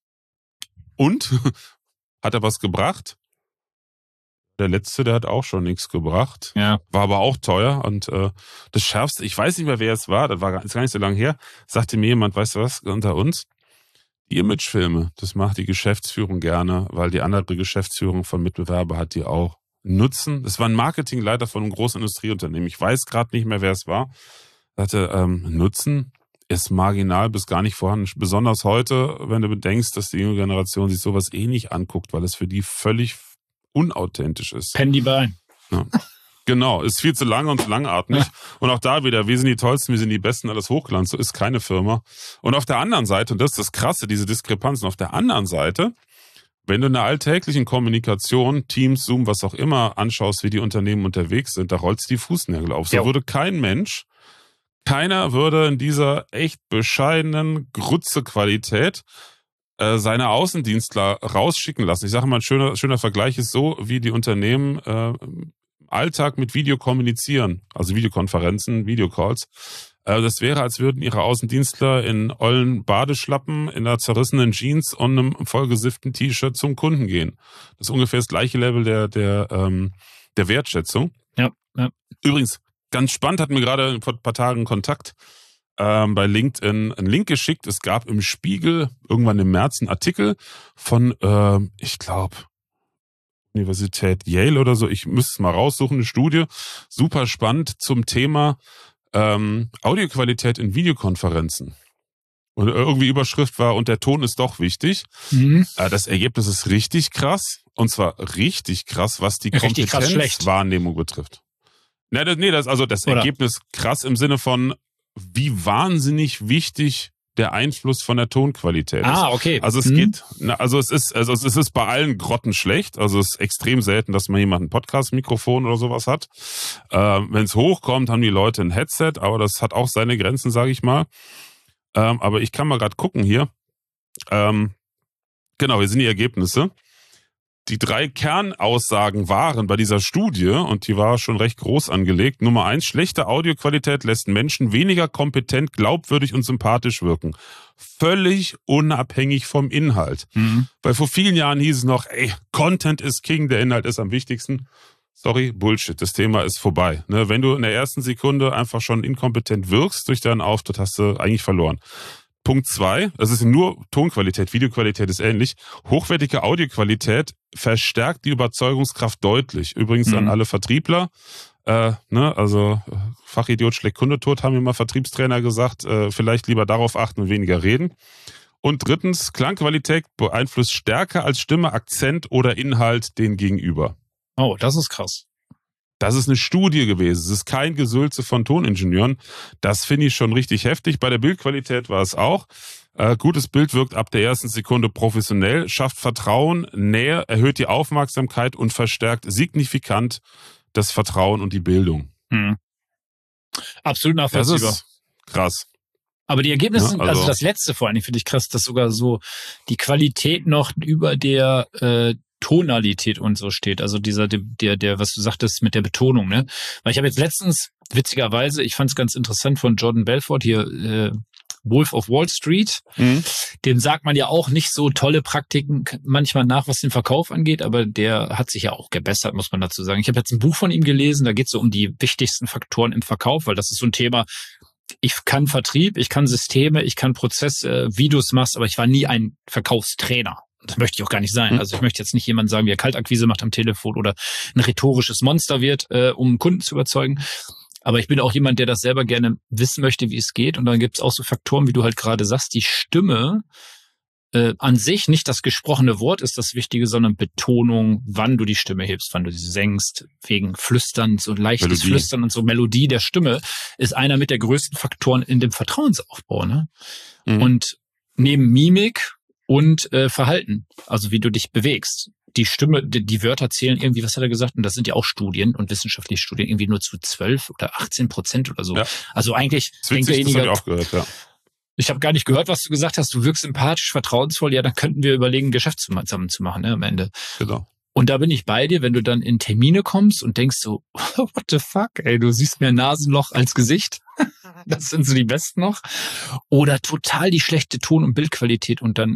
Und? Hat er was gebracht? Der letzte, der hat auch schon nichts gebracht. Ja. War aber auch teuer. Und das Schärfste, ich weiß nicht mehr, wer es war, das war gar nicht so lange her, sagte mir jemand, weißt du was, unter uns, die Imagefilme, das macht die Geschäftsführung gerne, weil die andere Geschäftsführung von Mitbewerber hat die auch. Nutzen, das war ein Marketingleiter von einem großen Industrieunternehmen, ich weiß gerade nicht mehr, wer es war, sagte, Nutzen ist marginal bis gar nicht vorhanden. Besonders heute, wenn du bedenkst, dass die junge Generation sich sowas eh nicht anguckt, weil es für die völlig unauthentisch ist. Pennen die bei. Ja. Genau, ist viel zu lange und zu langatmig. Ja. Und auch da wieder, wir sind die Tollsten, wir sind die Besten, alles Hochglanz, so ist keine Firma. Und auf der anderen Seite, und das ist das Krasse, diese Diskrepanzen, auf der anderen Seite, wenn du in der alltäglichen Kommunikation, Teams, Zoom, was auch immer, anschaust, wie die Unternehmen unterwegs sind, da rollst du die Fußnägel auf. So würde keiner würde in dieser echt bescheidenen Grütze-Qualität seine Außendienstler rausschicken lassen. Ich sage mal, ein schöner Vergleich ist so, wie die Unternehmen im Alltag mit Video kommunizieren, also Videokonferenzen, Videocalls. Das wäre, als würden ihre Außendienstler in ollen Badeschlappen, in einer zerrissenen Jeans und einem vollgesifften T-Shirt zum Kunden gehen. Das ist ungefähr das gleiche Level der Wertschätzung. Ja. Übrigens, ganz spannend, hatten wir gerade vor ein paar Tagen Kontakt bei LinkedIn einen Link geschickt. Es gab im Spiegel irgendwann im März einen Artikel von, ich glaube, Universität Yale oder so. Ich müsste es mal raussuchen, eine Studie. Super spannend zum Thema Audioqualität in Videokonferenzen. Und irgendwie Überschrift war, und der Ton ist doch wichtig. Mhm. Das Ergebnis ist richtig krass. Und zwar richtig krass, was die Richtig krass schlecht. Kompetenzwahrnehmung betrifft. Das Ergebnis krass im Sinne von, wie wahnsinnig wichtig der Einfluss von der Tonqualität ist. Okay. Also es ist bei allen Grotten schlecht. Also es ist extrem selten, dass man jemand ein Podcast-Mikrofon oder sowas hat. Wenn es hochkommt, haben die Leute ein Headset, aber das hat auch seine Grenzen, sage ich mal. Aber ich kann mal gerade gucken hier. Genau, hier sind die Ergebnisse. Die 3 Kernaussagen waren bei dieser Studie, und die war schon recht groß angelegt. Nummer 1, schlechte Audioqualität lässt Menschen weniger kompetent, glaubwürdig und sympathisch wirken. Völlig unabhängig vom Inhalt. Mhm. Weil vor vielen Jahren hieß es noch, Content ist King, der Inhalt ist am wichtigsten. Sorry, Bullshit, das Thema ist vorbei. Ne, wenn du in der ersten Sekunde einfach schon inkompetent wirkst durch deinen Auftritt, hast du eigentlich verloren. Punkt 2, das ist nur Tonqualität, Videoqualität ist ähnlich. Hochwertige Audioqualität verstärkt die Überzeugungskraft deutlich. Übrigens an alle Vertriebler, Fachidiot schlägt Kunde tot, haben mir mal Vertriebstrainer gesagt, vielleicht lieber darauf achten und weniger reden. Und 3, Klangqualität beeinflusst stärker als Stimme, Akzent oder Inhalt den Gegenüber. Oh, das ist krass. Das ist eine Studie gewesen. Es ist kein Gesülze von Toningenieuren. Das finde ich schon richtig heftig. Bei der Bildqualität war es auch. Gutes Bild wirkt ab der ersten Sekunde professionell, schafft Vertrauen, Nähe, erhöht die Aufmerksamkeit und verstärkt signifikant das Vertrauen und die Bildung. Absolut nachvollziehbar. Das ist krass. Aber die Ergebnisse sind, also das letzte vor allem, finde ich krass, dass sogar so die Qualität noch über der Tonalität und so steht. Also der, was du sagtest mit der Betonung, ne? Weil ich habe jetzt letztens, witzigerweise, ich fand es ganz interessant von Jordan Belfort hier, Wolf of Wall Street. Dem sagt man ja auch nicht so tolle Praktiken manchmal nach, was den Verkauf angeht, aber der hat sich ja auch gebessert, muss man dazu sagen. Ich habe jetzt ein Buch von ihm gelesen, da geht es so um die wichtigsten Faktoren im Verkauf, weil das ist so ein Thema, ich kann Vertrieb, ich kann Systeme, ich kann Prozesse, wie du es machst, aber ich war nie ein Verkaufstrainer. Das möchte ich auch gar nicht sein. Also ich möchte jetzt nicht jemand sagen, wie er Kaltakquise macht am Telefon oder ein rhetorisches Monster wird, um Kunden zu überzeugen. Aber ich bin auch jemand, der das selber gerne wissen möchte, wie es geht. Und dann gibt es auch so Faktoren, wie du halt gerade sagst, die Stimme an sich, nicht das gesprochene Wort ist das Wichtige, sondern Betonung, wann du die Stimme hebst, wann du sie senkst, wegen Flüstern, so leichtes Melodie. Flüstern und so Melodie der Stimme ist einer mit der größten Faktoren in dem Vertrauensaufbau. Ne? Und neben Mimik und Verhalten, also wie du dich bewegst. Die Stimme, die Wörter zählen irgendwie, was hat er gesagt? Und das sind ja auch Studien und wissenschaftliche Studien, irgendwie nur zu 12 oder 18% oder so. Ja. Also eigentlich denkt derjenige, das hab ich auch gehört, ja. Ich habe gar nicht gehört, was du gesagt hast. Du wirkst sympathisch, vertrauensvoll. Ja, dann könnten wir überlegen, ein Geschäft zusammen zu machen, ne, am Ende. Genau. Und da bin ich bei dir, wenn du dann in Termine kommst und denkst so, what the fuck, ey, du siehst mehr Nasenloch als Gesicht. Das sind so die besten noch. Oder total die schlechte Ton- und Bildqualität und dann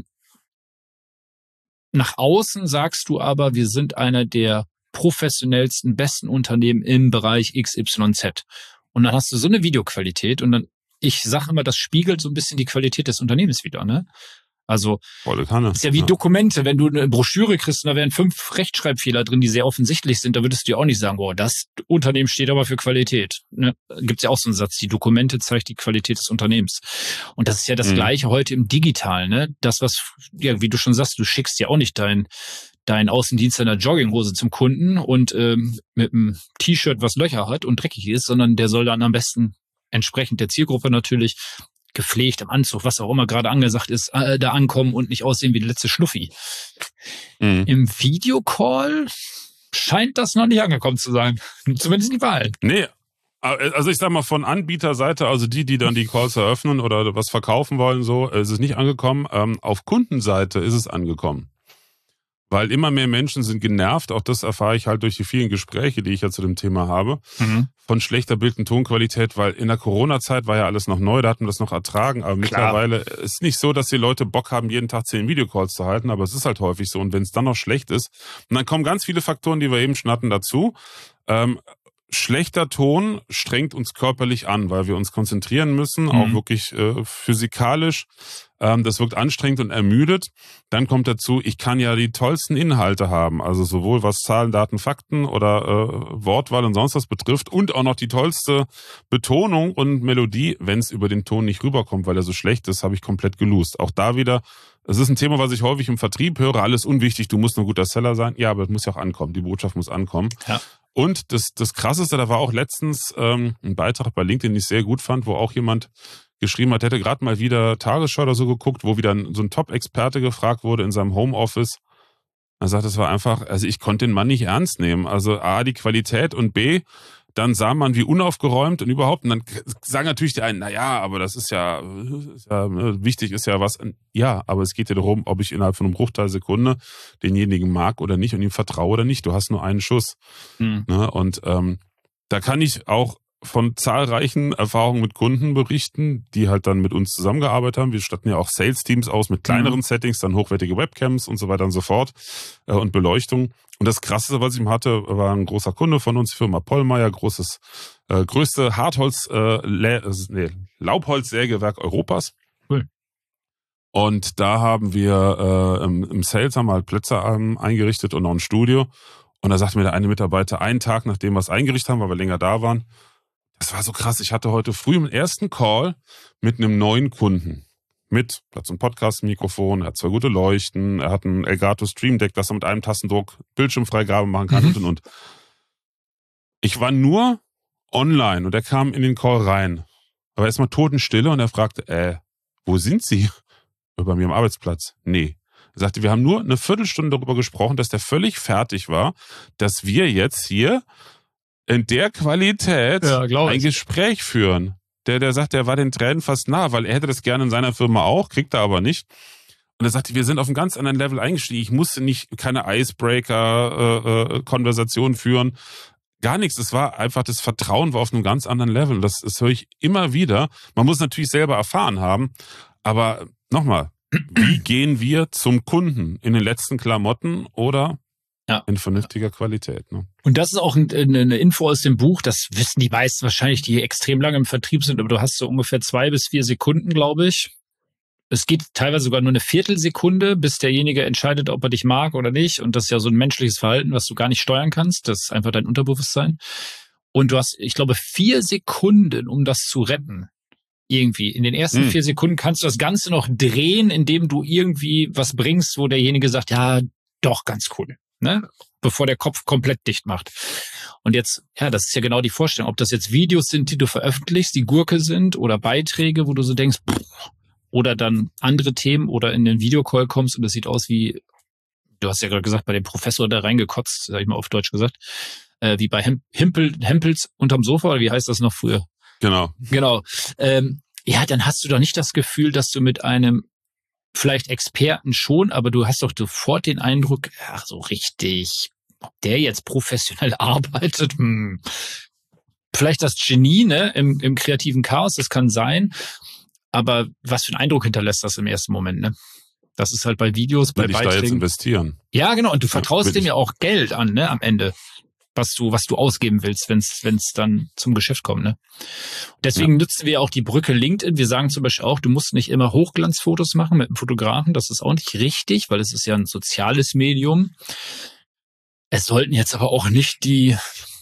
nach außen sagst du aber, wir sind einer der professionellsten, besten Unternehmen im Bereich XYZ. Und dann hast du so eine Videoqualität und dann, ich sage immer, das spiegelt so ein bisschen die Qualität des Unternehmens wieder, ne? Also, ist ja wie Dokumente. Wenn du eine Broschüre kriegst und da wären 5 Rechtschreibfehler drin, die sehr offensichtlich sind, da würdest du ja auch nicht sagen, boah, das Unternehmen steht aber für Qualität. Ne? Gibt's ja auch so einen Satz, die Dokumente zeigt die Qualität des Unternehmens. Und das ist ja das Gleiche heute im Digitalen, ne? Das, was, ja, wie du schon sagst, du schickst ja auch nicht deinen Außendienst in der Jogginghose zum Kunden und mit einem T-Shirt, was Löcher hat und dreckig ist, sondern der soll dann am besten entsprechend der Zielgruppe natürlich gepflegt im Anzug, was auch immer gerade angesagt ist, da ankommen und nicht aussehen wie der letzte Schnuffi. Im Videocall scheint das noch nicht angekommen zu sein. Zumindest die Wahl. Nee, Also ich sag mal von Anbieterseite, also die dann die Calls eröffnen oder was verkaufen wollen, so, ist es nicht angekommen. Auf Kundenseite ist es angekommen. Weil immer mehr Menschen sind genervt, auch das erfahre ich halt durch die vielen Gespräche, die ich ja zu dem Thema habe, von schlechter Bild- und Tonqualität, weil in der Corona-Zeit war ja alles noch neu, da hatten wir das noch ertragen, aber mittlerweile ist nicht so, dass die Leute Bock haben, jeden Tag 10 Videocalls zu halten, aber es ist halt häufig so und wenn es dann noch schlecht ist, und dann kommen ganz viele Faktoren, die wir eben schon hatten, dazu. Schlechter Ton strengt uns körperlich an, weil wir uns konzentrieren müssen, auch wirklich physikalisch. Das wirkt anstrengend und ermüdet. Dann kommt dazu, ich kann ja die tollsten Inhalte haben, also sowohl was Zahlen, Daten, Fakten oder Wortwahl und sonst was betrifft und auch noch die tollste Betonung und Melodie, wenn es über den Ton nicht rüberkommt, weil er so schlecht ist, habe ich komplett gelost. Auch da wieder, es ist ein Thema, was ich häufig im Vertrieb höre, alles unwichtig, du musst ein guter Seller sein. Ja, aber es muss ja auch ankommen, die Botschaft muss ankommen. Ja. Und das Krasseste, da war auch letztens ein Beitrag bei LinkedIn, den ich sehr gut fand, wo auch jemand geschrieben hat, hätte gerade mal wieder Tagesschau oder so geguckt, wo wieder so ein Top-Experte gefragt wurde in seinem Homeoffice. Er sagt, das war einfach, also ich konnte den Mann nicht ernst nehmen. Also A, die Qualität und B, dann sah man, wie unaufgeräumt und überhaupt. Und dann sagen natürlich die einen, naja, aber das ist ja wichtig ist ja was. Ja, aber es geht ja darum, ob ich innerhalb von einem Bruchteil Sekunde denjenigen mag oder nicht und ihm vertraue oder nicht. Du hast nur einen Schuss. Ne? Und da kann ich auch von zahlreichen Erfahrungen mit Kunden berichten, die halt dann mit uns zusammengearbeitet haben. Wir statten ja auch Sales-Teams aus mit kleineren Settings, dann hochwertige Webcams und so weiter und so fort und Beleuchtung. Und das Krasseste, was ich ihm hatte, war ein großer Kunde von uns, Firma Pollmeyer, größte Laubholzsägewerk Europas. Cool. Und da haben wir im Sales haben wir halt Plätze eingerichtet und noch ein Studio. Und da sagte mir der eine Mitarbeiter, einen Tag nachdem wir es eingerichtet haben, weil wir länger da waren, das war so krass. Ich hatte heute früh im ersten Call mit einem neuen Kunden. Er hat so ein Podcast-Mikrofon, er hat 2 gute Leuchten, er hat ein Elgato Stream Deck, das er mit einem Tastendruck Bildschirmfreigabe machen kann und. Ich war nur online und er kam in den Call rein. Aber erstmal Totenstille und er fragte, wo sind Sie? Bei mir am Arbeitsplatz. Nee. Er sagte, wir haben nur eine Viertelstunde darüber gesprochen, dass der völlig fertig war, dass wir jetzt hier in der Qualität ein Gespräch führen. Der sagt, der war den Tränen fast nah, weil er hätte das gerne in seiner Firma auch, kriegt er aber nicht. Und er sagte, wir sind auf einem ganz anderen Level eingestiegen. Ich musste keine Icebreaker-Konversation führen. Gar nichts. Es war einfach, das Vertrauen war auf einem ganz anderen Level. Und das höre ich immer wieder. Man muss natürlich selber erfahren haben. Aber nochmal, wie gehen wir zum Kunden? In den letzten Klamotten oder in vernünftiger Qualität? Ne? Und das ist auch eine Info aus dem Buch. Das wissen die meisten wahrscheinlich, die extrem lange im Vertrieb sind. Aber du hast so ungefähr 2 bis 4 Sekunden, glaube ich. Es geht teilweise sogar nur eine Viertelsekunde, bis derjenige entscheidet, ob er dich mag oder nicht. Und das ist ja so ein menschliches Verhalten, was du gar nicht steuern kannst. Das ist einfach dein Unterbewusstsein. Und du hast, ich glaube, 4 Sekunden, um das zu retten. Irgendwie. In den ersten 4 Sekunden kannst du das Ganze noch drehen, indem du irgendwie was bringst, wo derjenige sagt, ja, doch, ganz cool. Ne? Bevor der Kopf komplett dicht macht. Und jetzt, das ist ja genau die Vorstellung. Ob das jetzt Videos sind, die du veröffentlichst, die Gurke sind oder Beiträge, wo du so denkst, oder dann andere Themen oder in den Videocall kommst und das sieht aus wie, du hast ja gerade gesagt, bei dem Professor da reingekotzt, sag ich mal auf Deutsch gesagt, wie bei Hempels unterm Sofa, oder wie heißt das noch früher? Genau. Dann hast du doch nicht das Gefühl, dass du mit einem vielleicht Experten schon, aber du hast doch sofort den Eindruck, ach so richtig, ob der jetzt professionell arbeitet, vielleicht das Genie, ne, im kreativen Chaos, das kann sein, aber was für einen Eindruck hinterlässt das im ersten Moment, ne? Das ist halt bei Videos, bei Beiträgen. Will ich da jetzt investieren? Ja, genau, und du vertraust dem ja auch Geld an, ne, am Ende. Was du ausgeben willst, wenn's dann zum Geschäft kommt, ne? Deswegen nutzen wir auch die Brücke LinkedIn. Wir sagen zum Beispiel auch, du musst nicht immer Hochglanzfotos machen mit einem Fotografen. Das ist auch nicht richtig, weil es ist ja ein soziales Medium. Es sollten jetzt aber auch nicht die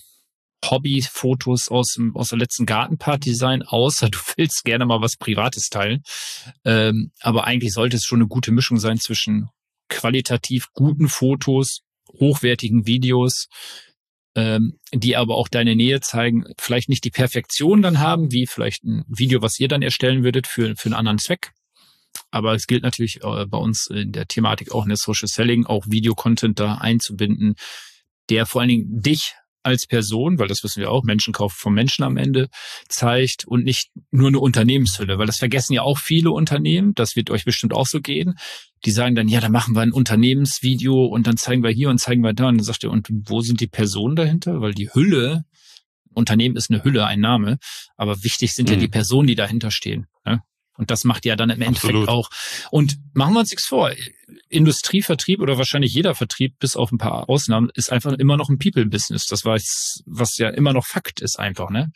Hobbyfotos aus der letzten Gartenparty sein, außer du willst gerne mal was Privates teilen. Aber eigentlich sollte es schon eine gute Mischung sein zwischen qualitativ guten Fotos, hochwertigen Videos, die aber auch deine Nähe zeigen, vielleicht nicht die Perfektion dann haben, wie vielleicht ein Video, was ihr dann erstellen würdet für einen anderen Zweck. Aber es gilt natürlich bei uns in der Thematik auch in der Social Selling, auch Videocontent da einzubinden, der vor allen Dingen dich als Person, weil das wissen wir auch, Menschen kaufen vom Menschen am Ende, zeigt und nicht nur eine Unternehmenshülle, weil das vergessen ja auch viele Unternehmen, das wird euch bestimmt auch so gehen, die sagen dann, ja, da machen wir ein Unternehmensvideo und dann zeigen wir hier und zeigen wir da und dann sagt ihr, und wo sind die Personen dahinter? Weil die Hülle, Unternehmen ist eine Hülle, ein Name, aber wichtig sind ja die Personen, die dahinter stehen. Ne? Und das macht ja dann im Endeffekt auch. Und machen wir uns nichts vor. Industrievertrieb oder wahrscheinlich jeder Vertrieb, bis auf ein paar Ausnahmen, ist einfach immer noch ein People-Business. Das was ja immer noch Fakt ist einfach, ne?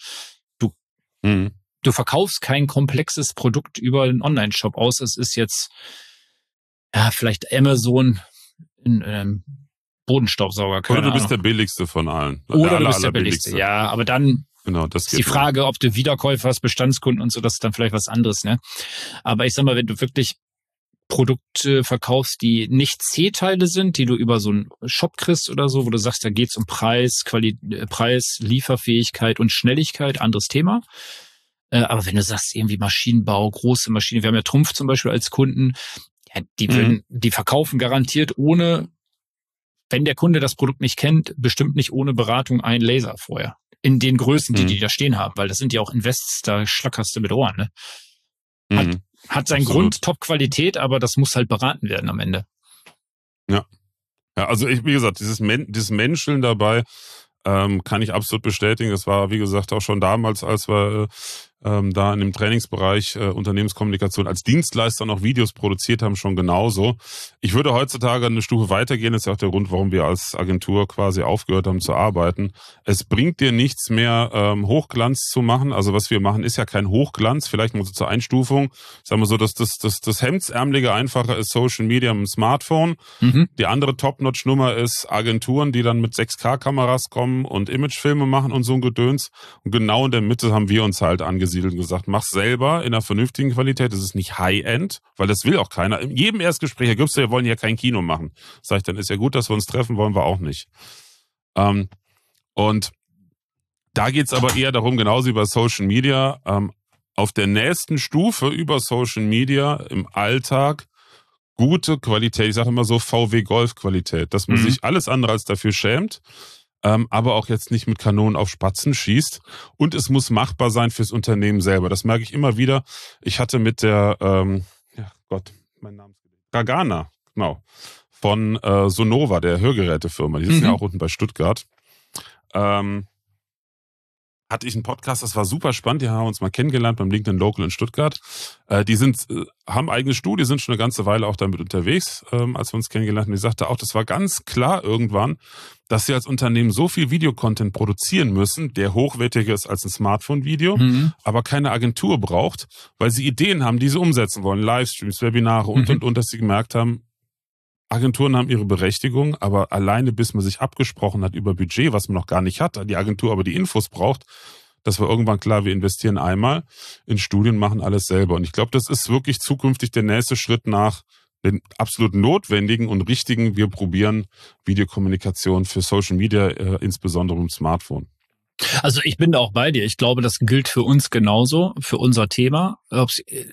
Du verkaufst kein komplexes Produkt über einen Online-Shop aus. Es ist jetzt, ja, vielleicht Amazon in Bodenstaubsauger. Keine Oder du bist Ahnung. der billigste von allen. Oder du bist der billigste. Ja, aber dann genau, das ist die Frage, ob du Wiederkäufer hast, Bestandskunden und so, das ist dann vielleicht was anderes, ne? Aber ich sag mal, wenn du wirklich Produkte verkaufst, die nicht C-Teile sind, die du über so einen Shop kriegst oder so, wo du sagst, da geht's um Preis, Preis, Lieferfähigkeit und Schnelligkeit, anderes Thema. Aber wenn du sagst, irgendwie Maschinenbau, große Maschinen, wir haben ja Trumpf zum Beispiel als Kunden, ja, die verkaufen garantiert ohne, wenn der Kunde das Produkt nicht kennt, bestimmt nicht ohne Beratung einen Laser vorher. In den Größen, die da stehen haben, weil das sind ja auch Invests, da schlackerst du mit Ohren, ne? Hat seinen Grund, Top-Qualität, aber das muss halt beraten werden am Ende. Ja, also wie gesagt, dieses Menscheln dabei kann ich absolut bestätigen. Das war, wie gesagt, auch schon damals, als wir da in dem Trainingsbereich Unternehmenskommunikation als Dienstleister noch Videos produziert haben, schon genauso. Ich würde heutzutage eine Stufe weitergehen. Das ist ja auch der Grund, warum wir als Agentur quasi aufgehört haben zu arbeiten. Es bringt dir nichts mehr, Hochglanz zu machen. Also was wir machen, ist ja kein Hochglanz. Vielleicht mal so zur Einstufung. Sagen wir so, dass das hemdsärmelige Einfache ist Social Media mit dem Smartphone. Die andere Top-Notch-Nummer ist Agenturen, die dann mit 6K-Kameras kommen und Imagefilme machen und so ein Gedöns. Und genau in der Mitte haben wir uns halt angesiedelt und gesagt, mach's selber in einer vernünftigen Qualität. Das ist nicht High-End, weil das will auch keiner. In jedem Erstgespräch, Herr Gübster, wir wollen ja kein Kino machen. Sag ich, dann ist ja gut, dass wir uns treffen, wollen wir auch nicht. Und da geht's aber eher darum, genauso wie bei Social Media, auf der nächsten Stufe über Social Media im Alltag gute Qualität, ich sage immer so VW-Golf-Qualität, dass man sich alles andere als dafür schämt, aber auch jetzt nicht mit Kanonen auf Spatzen schießt. Und es muss machbar sein fürs Unternehmen selber. Das merke ich immer wieder. Ich hatte mit der, mein Name ist Gagana, genau, von Sonova, der Hörgerätefirma, die sitzen ja auch unten bei Stuttgart, hatte ich einen Podcast, das war super spannend, die haben uns mal kennengelernt beim LinkedIn Local in Stuttgart. Die haben eigenes Studio, sind schon eine ganze Weile auch damit unterwegs, als wir uns kennengelernt haben. Die sagte auch, das war ganz klar irgendwann, dass sie als Unternehmen so viel Videocontent produzieren müssen, der hochwertiger ist als ein Smartphone-Video, aber keine Agentur braucht, weil sie Ideen haben, die sie umsetzen wollen, Livestreams, Webinare und, dass sie gemerkt haben, Agenturen haben ihre Berechtigung, aber alleine bis man sich abgesprochen hat über Budget, was man noch gar nicht hat, die Agentur aber die Infos braucht, das war irgendwann klar, wir investieren einmal in Studien, machen alles selber. Und ich glaube, das ist wirklich zukünftig der nächste Schritt nach den absolut notwendigen und richtigen, wir probieren Videokommunikation für Social Media, insbesondere im Smartphone. Also ich bin da auch bei dir. Ich glaube, das gilt für uns genauso, für unser Thema. Ob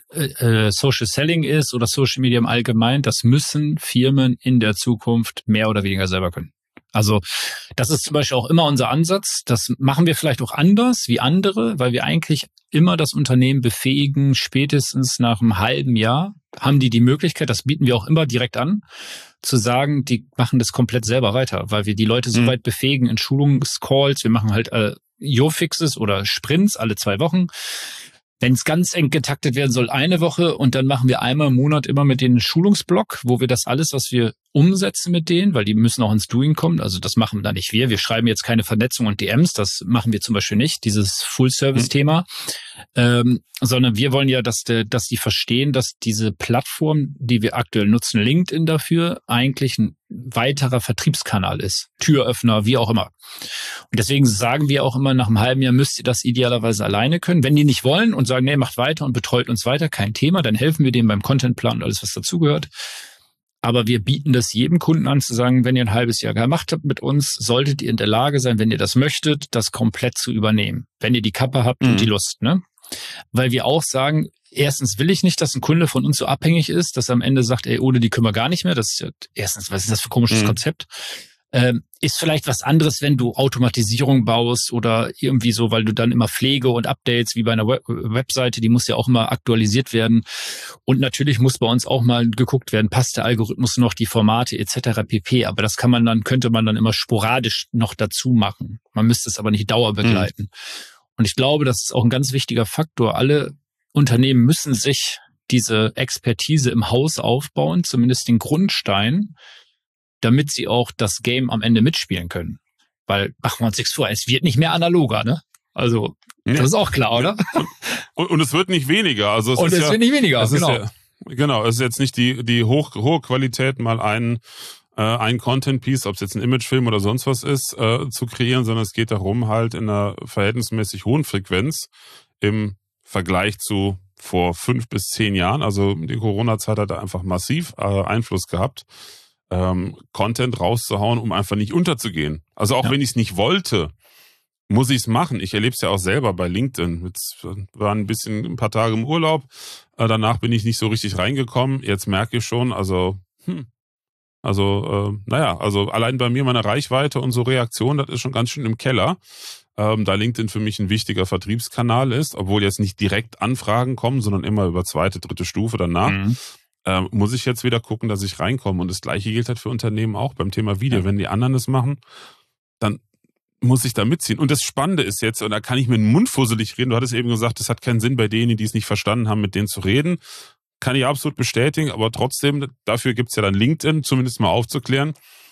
es Social Selling ist oder Social Media im Allgemeinen, das müssen Firmen in der Zukunft mehr oder weniger selber können. Also das ist zum Beispiel auch immer unser Ansatz. Das machen wir vielleicht auch anders wie andere, weil wir eigentlich immer das Unternehmen befähigen, spätestens nach einem halben Jahr haben die Möglichkeit, das bieten wir auch immer direkt an, zu sagen, die machen das komplett selber weiter, weil wir die Leute so weit befähigen in Schulungscalls. Wir machen halt Yo-Fixes oder Sprints alle 2 Wochen. Wenn es ganz eng getaktet werden soll, 1 Woche und dann machen wir einmal im Monat immer mit denen einen Schulungsblock, wo wir das alles, was wir umsetzen mit denen, weil die müssen auch ins Doing kommen, also das machen da nicht wir. Wir schreiben jetzt keine Vernetzung und DMs, das machen wir zum Beispiel nicht, dieses Full-Service-Thema, sondern wir wollen ja, dass die verstehen, dass diese Plattform, die wir aktuell nutzen, LinkedIn dafür, eigentlich ein weiterer Vertriebskanal ist. Türöffner, wie auch immer. Und deswegen sagen wir auch immer, nach einem halben Jahr müsst ihr das idealerweise alleine können. Wenn die nicht wollen und sagen, nee, macht weiter und betreut uns weiter, kein Thema, dann helfen wir denen beim Contentplan und alles, was dazugehört. Aber wir bieten das jedem Kunden an, zu sagen, wenn ihr ein halbes Jahr gemacht habt mit uns, solltet ihr in der Lage sein, wenn ihr das möchtet, das komplett zu übernehmen. Wenn ihr die Kappe habt und die Lust, ne? Weil wir auch sagen, erstens will ich nicht, dass ein Kunde von uns so abhängig ist, dass er am Ende sagt, ey, ohne die können wir gar nicht mehr. Das ist ja, erstens, was ist das für ein komisches Konzept? Ist vielleicht was anderes, wenn du Automatisierung baust oder irgendwie so, weil du dann immer Pflege und Updates wie bei einer Webseite, die muss ja auch immer aktualisiert werden. Und natürlich muss bei uns auch mal geguckt werden, passt der Algorithmus noch, die Formate etc. pp. Aber das könnte man dann immer sporadisch noch dazu machen. Man müsste es aber nicht dauerbegleiten. Und ich glaube, das ist auch ein ganz wichtiger Faktor. Alle Unternehmen müssen sich diese Expertise im Haus aufbauen, zumindest den Grundstein, damit sie auch das Game am Ende mitspielen können. Weil, machen wir uns nichts vor, es wird nicht mehr analoger, ne? Also, das ist auch klar, oder? Und es wird nicht weniger. Also es wird nicht weniger, genau. Genau, es ist jetzt nicht die hohe Qualität, mal ein Content-Piece, ob es jetzt ein Imagefilm oder sonst was ist, zu kreieren, sondern es geht darum, halt in einer verhältnismäßig hohen Frequenz im Vergleich zu vor 5 bis 10 Jahren, also die Corona-Zeit hat da einfach massiv Einfluss gehabt, Content rauszuhauen, um einfach nicht unterzugehen. Also auch wenn ich es nicht wollte, muss ich es machen. Ich erlebe es ja auch selber bei LinkedIn. Jetzt war ein paar Tage im Urlaub, danach bin ich nicht so richtig reingekommen. Jetzt merke ich schon, also allein bei mir meine Reichweite und so Reaktion, das ist schon ganz schön im Keller. Da LinkedIn für mich ein wichtiger Vertriebskanal ist, obwohl jetzt nicht direkt Anfragen kommen, sondern immer über 2., 3. Stufe danach. Muss ich jetzt wieder gucken, dass ich reinkomme. Und das Gleiche gilt halt für Unternehmen auch beim Thema Video. Wenn die anderen es machen, dann muss ich da mitziehen. Und das Spannende ist jetzt, und da kann ich mir den Mund fusselig reden, du hattest eben gesagt, es hat keinen Sinn bei denen, die es nicht verstanden haben, mit denen zu reden. Kann ich absolut bestätigen, aber trotzdem, dafür gibt's ja dann LinkedIn, zumindest mal aufzuklären.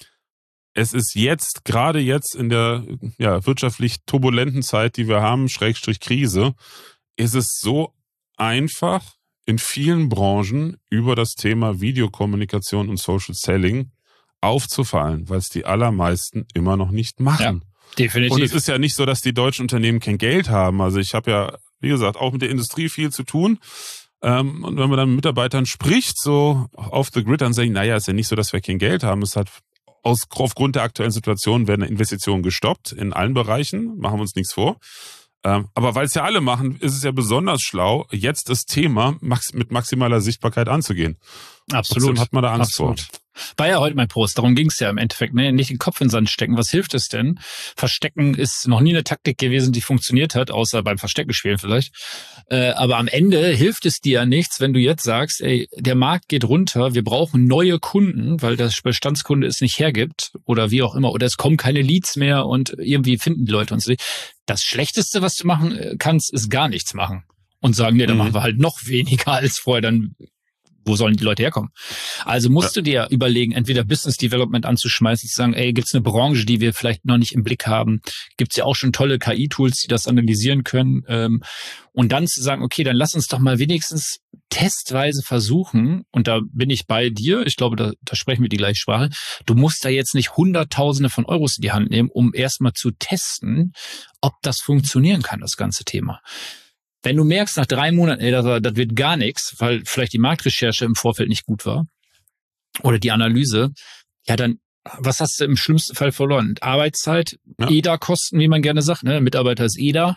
Es ist gerade jetzt in der wirtschaftlich turbulenten Zeit, die wir haben, / Krise, ist es so einfach, in vielen Branchen über das Thema Videokommunikation und Social Selling aufzufallen, weil es die allermeisten immer noch nicht machen. Ja, definitiv. Und es ist ja nicht so, dass die deutschen Unternehmen kein Geld haben. Also ich habe ja, wie gesagt, auch mit der Industrie viel zu tun. Und wenn man dann mit Mitarbeitern spricht, so off the grid, dann sagen, naja, ist ja nicht so, dass wir kein Geld haben. Es hat aufgrund der aktuellen Situation werden Investitionen gestoppt in allen Bereichen, machen wir uns nichts vor. Aber weil es ja alle machen, ist es ja besonders schlau, jetzt das Thema mit maximaler Sichtbarkeit anzugehen. Absolut. Trotzdem hat man da Angst vor. War ja heute mein Post, darum ging es ja im Endeffekt, ne? Nicht den Kopf in den Sand stecken. Was hilft es denn? Verstecken ist noch nie eine Taktik gewesen, die funktioniert hat, außer beim Versteckenspielen vielleicht. Aber am Ende hilft es dir ja nichts, wenn du jetzt sagst, ey, der Markt geht runter, wir brauchen neue Kunden, weil der Bestandskunde es nicht hergibt oder wie auch immer, oder es kommen keine Leads mehr und irgendwie finden die Leute uns nicht. Das Schlechteste, was du machen kannst, ist gar nichts machen und sagen, nee, dann machen wir halt noch weniger als vorher, dann wo sollen die Leute herkommen? Also musst du dir überlegen, entweder Business Development anzuschmeißen, zu sagen, ey, gibt's eine Branche, die wir vielleicht noch nicht im Blick haben? Gibt's ja auch schon tolle KI-Tools, die das analysieren können. Und dann zu sagen, okay, dann lass uns doch mal wenigstens testweise versuchen, und da bin ich bei dir, ich glaube, da sprechen wir die gleiche Sprache, du musst da jetzt nicht Hunderttausende von Euros in die Hand nehmen, um erstmal zu testen, ob das funktionieren kann, das ganze Thema. Wenn du merkst, nach 3 Monaten, ey, das wird gar nichts, weil vielleicht die Marktrecherche im Vorfeld nicht gut war oder die Analyse, ja dann, was hast du im schlimmsten Fall verloren? Arbeitszeit, EDA-Kosten, wie man gerne sagt, ne? Mitarbeiter ist EDA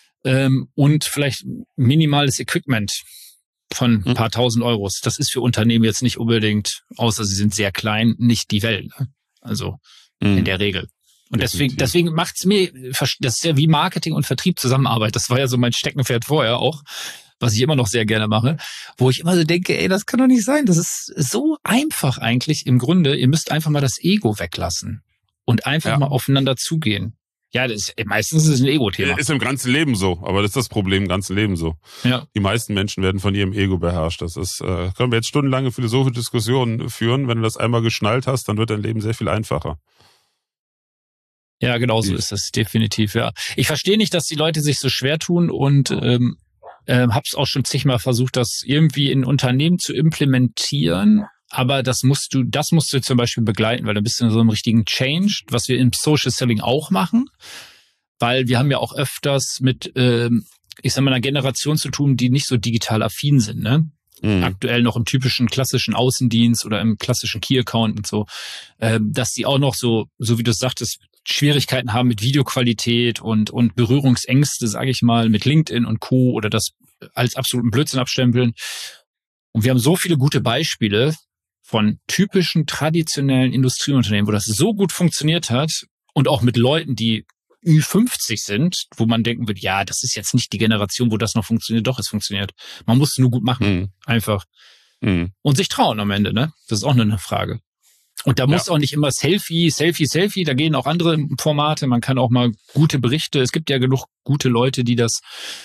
und vielleicht minimales Equipment von ein paar tausend Euros. Das ist für Unternehmen jetzt nicht unbedingt, außer sie sind sehr klein, nicht die Welt. Ne? Also in der Regel. Und deswegen macht's mir, das ist ja wie Marketing und Vertrieb Zusammenarbeit. Das war ja so mein Steckenpferd vorher auch, was ich immer noch sehr gerne mache, wo ich immer so denke, ey, das kann doch nicht sein. Das ist so einfach eigentlich im Grunde. Ihr müsst einfach mal das Ego weglassen und einfach mal aufeinander zugehen. Ja, meistens ist es ein Ego-Thema. Ist im ganzen Leben so, aber das ist das Problem im ganzen Leben so. Ja. Die meisten Menschen werden von ihrem Ego beherrscht. Das ist, können wir jetzt stundenlange philosophische Diskussionen führen. Wenn du das einmal geschnallt hast, dann wird dein Leben sehr viel einfacher. Ja, genau so ist es, definitiv, ja. Ich verstehe nicht, dass die Leute sich so schwer tun und hab's auch schon zigmal versucht, das irgendwie in Unternehmen zu implementieren. Aber das musst du zum Beispiel begleiten, weil dann bist du in so einem richtigen Change, was wir im Social Selling auch machen. Weil wir haben ja auch öfters mit, ich sag mal, einer Generation zu tun, die nicht so digital affin sind, ne? Aktuell noch im typischen klassischen Außendienst oder im klassischen Key-Account und so, dass die auch noch so wie du sagtest, Schwierigkeiten haben mit Videoqualität und Berührungsängste, sage ich mal, mit LinkedIn und Co. oder das als absoluten Blödsinn abstempeln. Und wir haben so viele gute Beispiele, von typischen traditionellen Industrieunternehmen, wo das so gut funktioniert hat und auch mit Leuten, die Ü50 sind, wo man denken wird, ja, das ist jetzt nicht die Generation, wo das noch funktioniert. Doch, es funktioniert. Man muss es nur gut machen. Einfach. Und sich trauen am Ende, ne? Das ist auch nur eine Frage. Und da muss auch nicht immer Selfie. Da gehen auch andere Formate. Man kann auch mal gute Berichte. Es gibt ja genug gute Leute, die das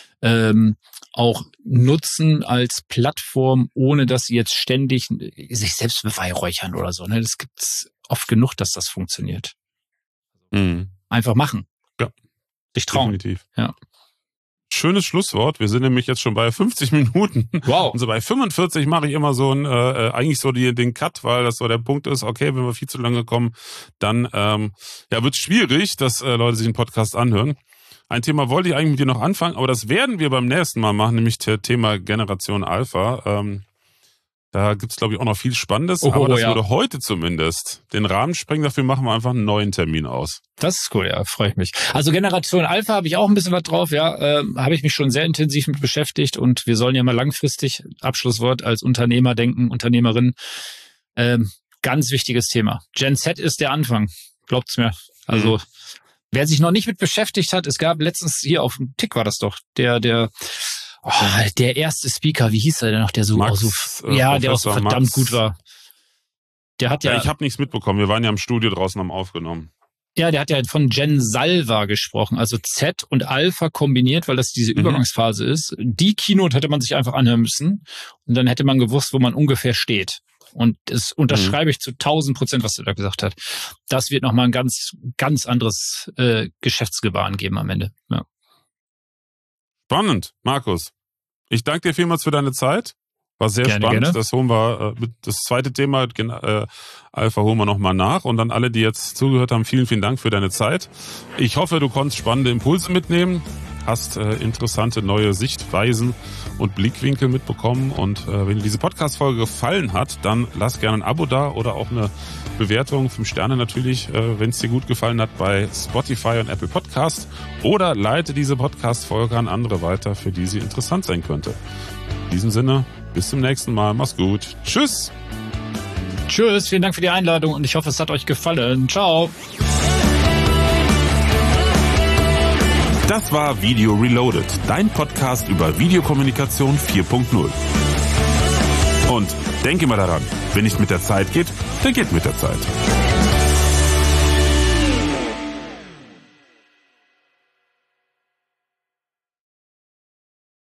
auch nutzen als Plattform, ohne dass sie jetzt ständig sich selbst beweihräuchern oder so. Ne? Das gibt's oft genug, dass das funktioniert. Einfach machen. Ja. Sich trauen. Definitiv. Ja. Schönes Schlusswort. Wir sind nämlich jetzt schon bei 50 Minuten. Wow. Und so bei 45 mache ich immer so eigentlich so den Cut, weil das so der Punkt ist, okay, wenn wir viel zu lange kommen, dann wird es schwierig, dass Leute sich den Podcast anhören. Ein Thema wollte ich eigentlich mit dir noch anfangen, aber das werden wir beim nächsten Mal machen, nämlich das Thema Generation Alpha. Da gibt's glaube ich, auch noch viel Spannendes, aber das würde heute zumindest den Rahmen sprengen. Dafür machen wir einfach einen neuen Termin aus. Das ist cool, ja, freue ich mich. Also Generation Alpha habe ich auch ein bisschen was drauf, ja, habe ich mich schon sehr intensiv mit beschäftigt und wir sollen ja mal langfristig, Abschlusswort, als Unternehmer denken, Unternehmerin. Ganz wichtiges Thema. Gen Z ist der Anfang, glaubt's mir. Also wer sich noch nicht mit beschäftigt hat, es gab letztens hier auf dem Tick war das doch, der erste Speaker, wie hieß er denn noch, der so Max, der auch so verdammt Max. Gut war. Der hat ich habe nichts mitbekommen. Wir waren ja im Studio draußen, haben aufgenommen. Ja, der hat ja von Gen Salva gesprochen, also Z und Alpha kombiniert, weil das diese Übergangsphase ist. Die Keynote hätte man sich einfach anhören müssen und dann hätte man gewusst, wo man ungefähr steht. Und das unterschreibe ich zu 1000%, was du da gesagt hast. Das wird nochmal ein ganz, ganz anderes Geschäftsgebaren geben am Ende. Ja. Spannend, Markus. Ich danke dir vielmals für deine Zeit. War sehr spannend. Gerne. Das holen wir, das zweite Thema, Alpha, holen wir nochmal nach. Und dann alle, die jetzt zugehört haben, vielen, vielen Dank für deine Zeit. Ich hoffe, du konntest spannende Impulse mitnehmen, hast interessante neue Sichtweisen und Blickwinkel mitbekommen. Und wenn dir diese Podcast-Folge gefallen hat, dann lass gerne ein Abo da oder auch eine Bewertung, 5 Sterne natürlich, wenn es dir gut gefallen hat, bei Spotify und Apple Podcast. Oder leite diese Podcast-Folge an andere weiter, für die sie interessant sein könnte. In diesem Sinne, bis zum nächsten Mal. Mach's gut. Tschüss. Tschüss, vielen Dank für die Einladung und ich hoffe, es hat euch gefallen. Ciao. Das war Video Reloaded, dein Podcast über Videokommunikation 4.0. Und denk immer daran, wenn nicht mit der Zeit geht, dann geht mit der Zeit.